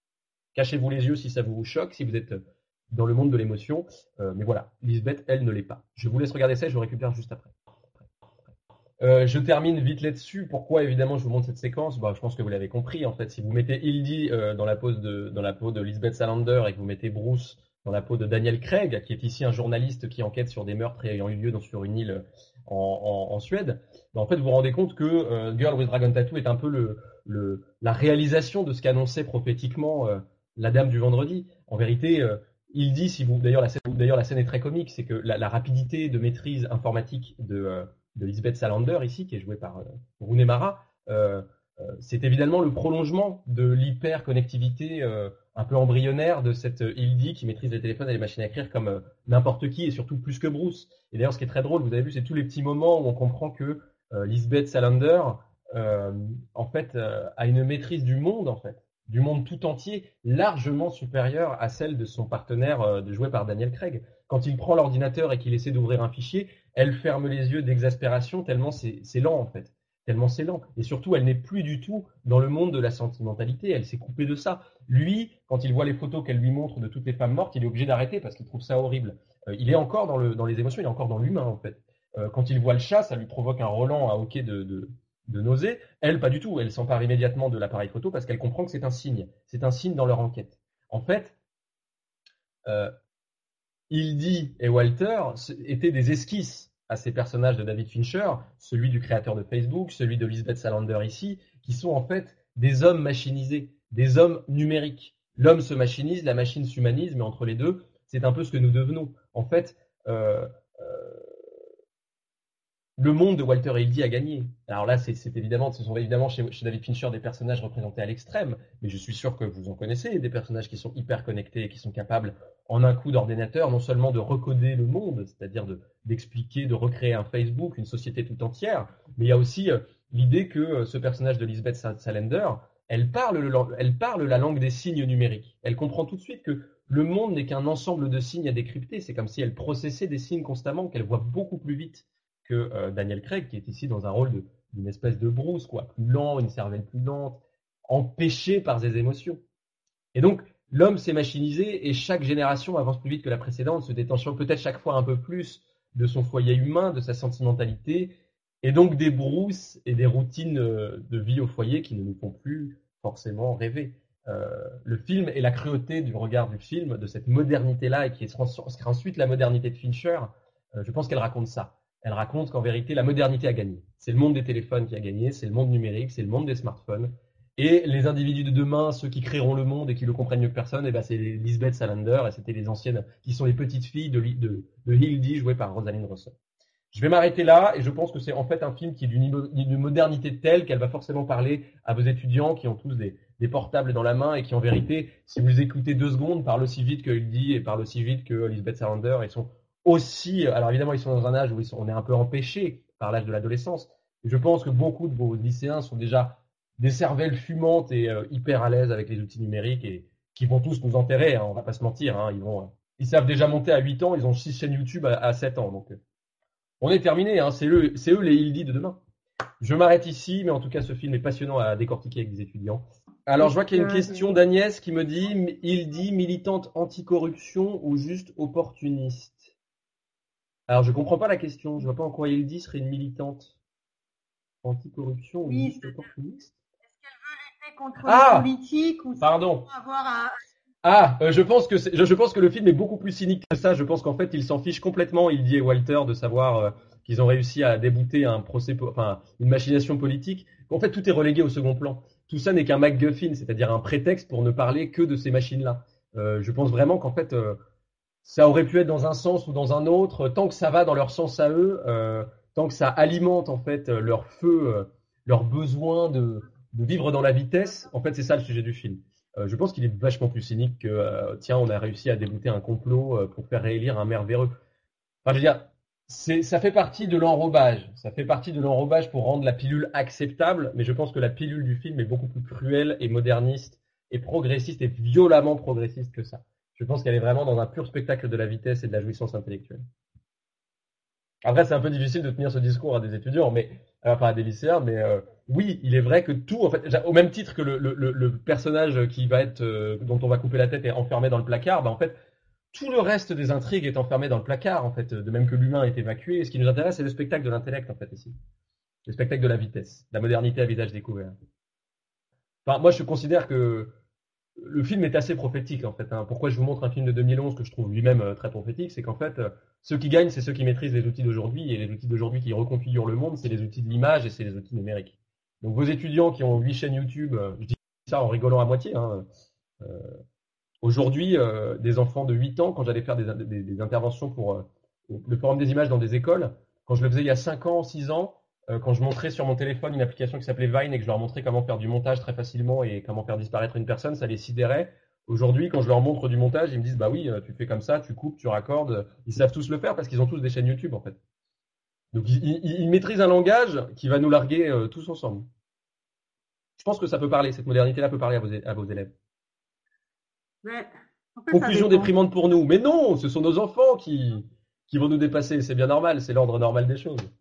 Cachez-vous les yeux si ça vous choque, si vous êtes dans le monde de l'émotion. Mais voilà, Lisbeth, elle ne l'est pas. Je vous laisse regarder ça et je vous récupère juste après. Je termine vite là-dessus. Pourquoi évidemment je vous montre cette séquence? Je pense que vous l'avez compris. En fait, si vous mettez Hildy dans la peau de Lisbeth Salander et que vous mettez Bruce dans la peau de Daniel Craig, qui est ici un journaliste qui enquête sur des meurtres ayant eu lieu sur une île en Suède, en fait vous vous rendez compte que Girl with Dragon Tattoo est un peu la réalisation de ce qu'annonçait prophétiquement la Dame du Vendredi. En vérité, Hildy, d'ailleurs la scène est très comique, c'est que la rapidité de maîtrise informatique de Lisbeth Salander ici, qui est jouée par Rooney Mara, c'est évidemment le prolongement de l'hyper-connectivité un peu embryonnaire de cette Hildy qui maîtrise les téléphones et les machines à écrire comme n'importe qui et surtout plus que Bruce. Et d'ailleurs, ce qui est très drôle, vous avez vu, c'est tous les petits moments où on comprend que Lisbeth Salander, en fait, a une maîtrise du monde, en fait, du monde tout entier, largement supérieure à celle de son partenaire joué par Daniel Craig. Quand il prend l'ordinateur et qu'il essaie d'ouvrir un fichier, elle ferme les yeux d'exaspération tellement c'est lent en fait. Tellement c'est lent. Et surtout, elle n'est plus du tout dans le monde de la sentimentalité. Elle s'est coupée de ça. Lui, quand il voit les photos qu'elle lui montre de toutes les femmes mortes, il est obligé d'arrêter parce qu'il trouve ça horrible. Il est encore dans les émotions, il est encore dans l'humain en fait. Quand il voit le chat, ça lui provoque un relent à hoquet de nausée. Elle, pas du tout. Elle s'empare immédiatement de l'appareil photo parce qu'elle comprend que c'est un signe. C'est un signe dans leur enquête. En fait, Hildy et Walter étaient des esquisses à ces personnages de David Fincher, celui du créateur de Facebook, celui de Lisbeth Salander ici, qui sont en fait des hommes machinisés, des hommes numériques. L'homme se machinise, la machine s'humanise, mais entre les deux, c'est un peu ce que nous devenons. En fait, le monde de Walter et Hildy a gagné. Alors là, ce sont évidemment chez David Fincher des personnages représentés à l'extrême, mais je suis sûr que vous en connaissez, des personnages qui sont hyper connectés et qui sont capables, en un coup d'ordinateur, non seulement de recoder le monde, c'est-à-dire d'expliquer, de recréer un Facebook, une société tout entière, mais il y a aussi l'idée que ce personnage de Lisbeth Salander, elle parle la langue des signes numériques. Elle comprend tout de suite que le monde n'est qu'un ensemble de signes à décrypter. C'est comme si elle processait des signes constamment, qu'elle voit beaucoup plus vite que Daniel Craig, qui est ici dans un rôle d'une espèce de Bruce, quoi, plus lent, une cervelle plus lente, empêché par ses émotions. Et donc, l'homme s'est machinisé et chaque génération avance plus vite que la précédente, se détachant peut-être chaque fois un peu plus de son foyer humain, de sa sentimentalité, et donc des Bruce et des routines de vie au foyer qui ne nous font plus forcément rêver. Le film et la cruauté du regard du film, de cette modernité-là, et qui sera ensuite la modernité de Fincher, je pense qu'elle raconte ça. Elle raconte qu'en vérité, la modernité a gagné. C'est le monde des téléphones qui a gagné, c'est le monde numérique, c'est le monde des smartphones. Et les individus de demain, ceux qui créeront le monde et qui le comprennent mieux que personne, et ben c'est Lisbeth Salander, et c'était les anciennes, qui sont les petites filles de Hildy, jouées par Rosalind Russell. Je vais m'arrêter là, et je pense que c'est en fait un film qui est d'une modernité telle qu'elle va forcément parler à vos étudiants qui ont tous des portables dans la main et qui en vérité, si vous écoutez 2 secondes, parlent aussi vite que Hildy et parlent aussi vite que Lisbeth Salander, ils sont aussi, alors évidemment ils sont dans un âge où on est un peu empêché par l'âge de l'adolescence. Je pense que beaucoup de vos lycéens sont déjà des cervelles fumantes et hyper à l'aise avec les outils numériques et qui vont tous nous enterrer, hein, on va pas se mentir, hein, ils savent déjà monter à 8 ans, ils ont 6 chaînes YouTube à 7 ans, donc on est terminé, hein, c'est eux les Hildy de demain. Je m'arrête ici, mais en tout cas ce film est passionnant à décortiquer avec des étudiants. Alors je vois qu'il y a une question d'Agnès qui me dit Hildy militante anticorruption ou juste opportuniste? Alors, je comprends pas la question. Je vois pas en quoi Hildy serait une militante anticorruption ou juste opportuniste. Est-ce qu'elle veut lutter contre les politiques ou pardon. avoir un... Je pense que le film est beaucoup plus cynique que ça. Je pense qu'en fait, il s'en fiche complètement, Hildy et Walter, de savoir qu'ils ont réussi à débouter un une machination politique. En fait, tout est relégué au second plan. Tout ça n'est qu'un MacGuffin, c'est-à-dire un prétexte pour ne parler que de ces machines-là. Je pense vraiment qu'en fait, ça aurait pu être dans un sens ou dans un autre, tant que ça va dans leur sens à eux, tant que ça alimente en fait leur feu, leur besoin de vivre dans la vitesse. En fait, c'est ça le sujet du film. Je pense qu'il est vachement plus cynique que tiens, on a réussi à débouter un complot pour faire réélire un maire véreux. Enfin, je veux dire, ça fait partie de l'enrobage. Ça fait partie de l'enrobage pour rendre la pilule acceptable, mais je pense que la pilule du film est beaucoup plus cruelle et moderniste et progressiste et violemment progressiste que ça. Je pense qu'elle est vraiment dans un pur spectacle de la vitesse et de la jouissance intellectuelle. Après, c'est un peu difficile de tenir ce discours à des étudiants, mais Enfin, des lycéens, mais oui, il est vrai que tout, en fait, au même titre que le personnage qui va être, dont on va couper la tête est enfermé dans le placard, bah en fait, tout le reste des intrigues est enfermé dans le placard, en fait, de même que l'humain est évacué. Et ce qui nous intéresse, c'est le spectacle de l'intellect, en fait, ici. Le spectacle de la vitesse, la modernité à visage découvert. Enfin, moi, je considère que le film est assez prophétique, en fait. Hein. Pourquoi je vous montre un film de 2011 que je trouve lui-même très prophétique, c'est qu'en fait, ceux qui gagnent, c'est ceux qui maîtrisent les outils d'aujourd'hui, et les outils d'aujourd'hui qui reconfigurent le monde, c'est les outils de l'image et c'est les outils numériques. Donc, vos étudiants qui ont 8 chaînes YouTube, je dis ça en rigolant à moitié, hein, aujourd'hui, des enfants de 8 ans, quand j'allais faire des interventions pour le Forum des images dans des écoles, quand je le faisais il y a 5 ans, 6 ans, quand je montrais sur mon téléphone une application qui s'appelait Vine et que je leur montrais comment faire du montage très facilement et comment faire disparaître une personne, ça les sidérait. Aujourd'hui, quand je leur montre du montage, ils me disent bah oui, tu fais comme ça, tu coupes, tu raccordes. Ils savent tous le faire parce qu'ils ont tous des chaînes YouTube en fait. Donc ils maîtrisent un langage qui va nous larguer tous ensemble. Je pense que ça peut parler, cette modernité-là peut parler à vos élèves. Ouais. En fait, ça Conclusion dépend. déprimante pour nous. Mais non, ce sont nos enfants qui vont nous dépasser. C'est bien normal, c'est l'ordre normal des choses.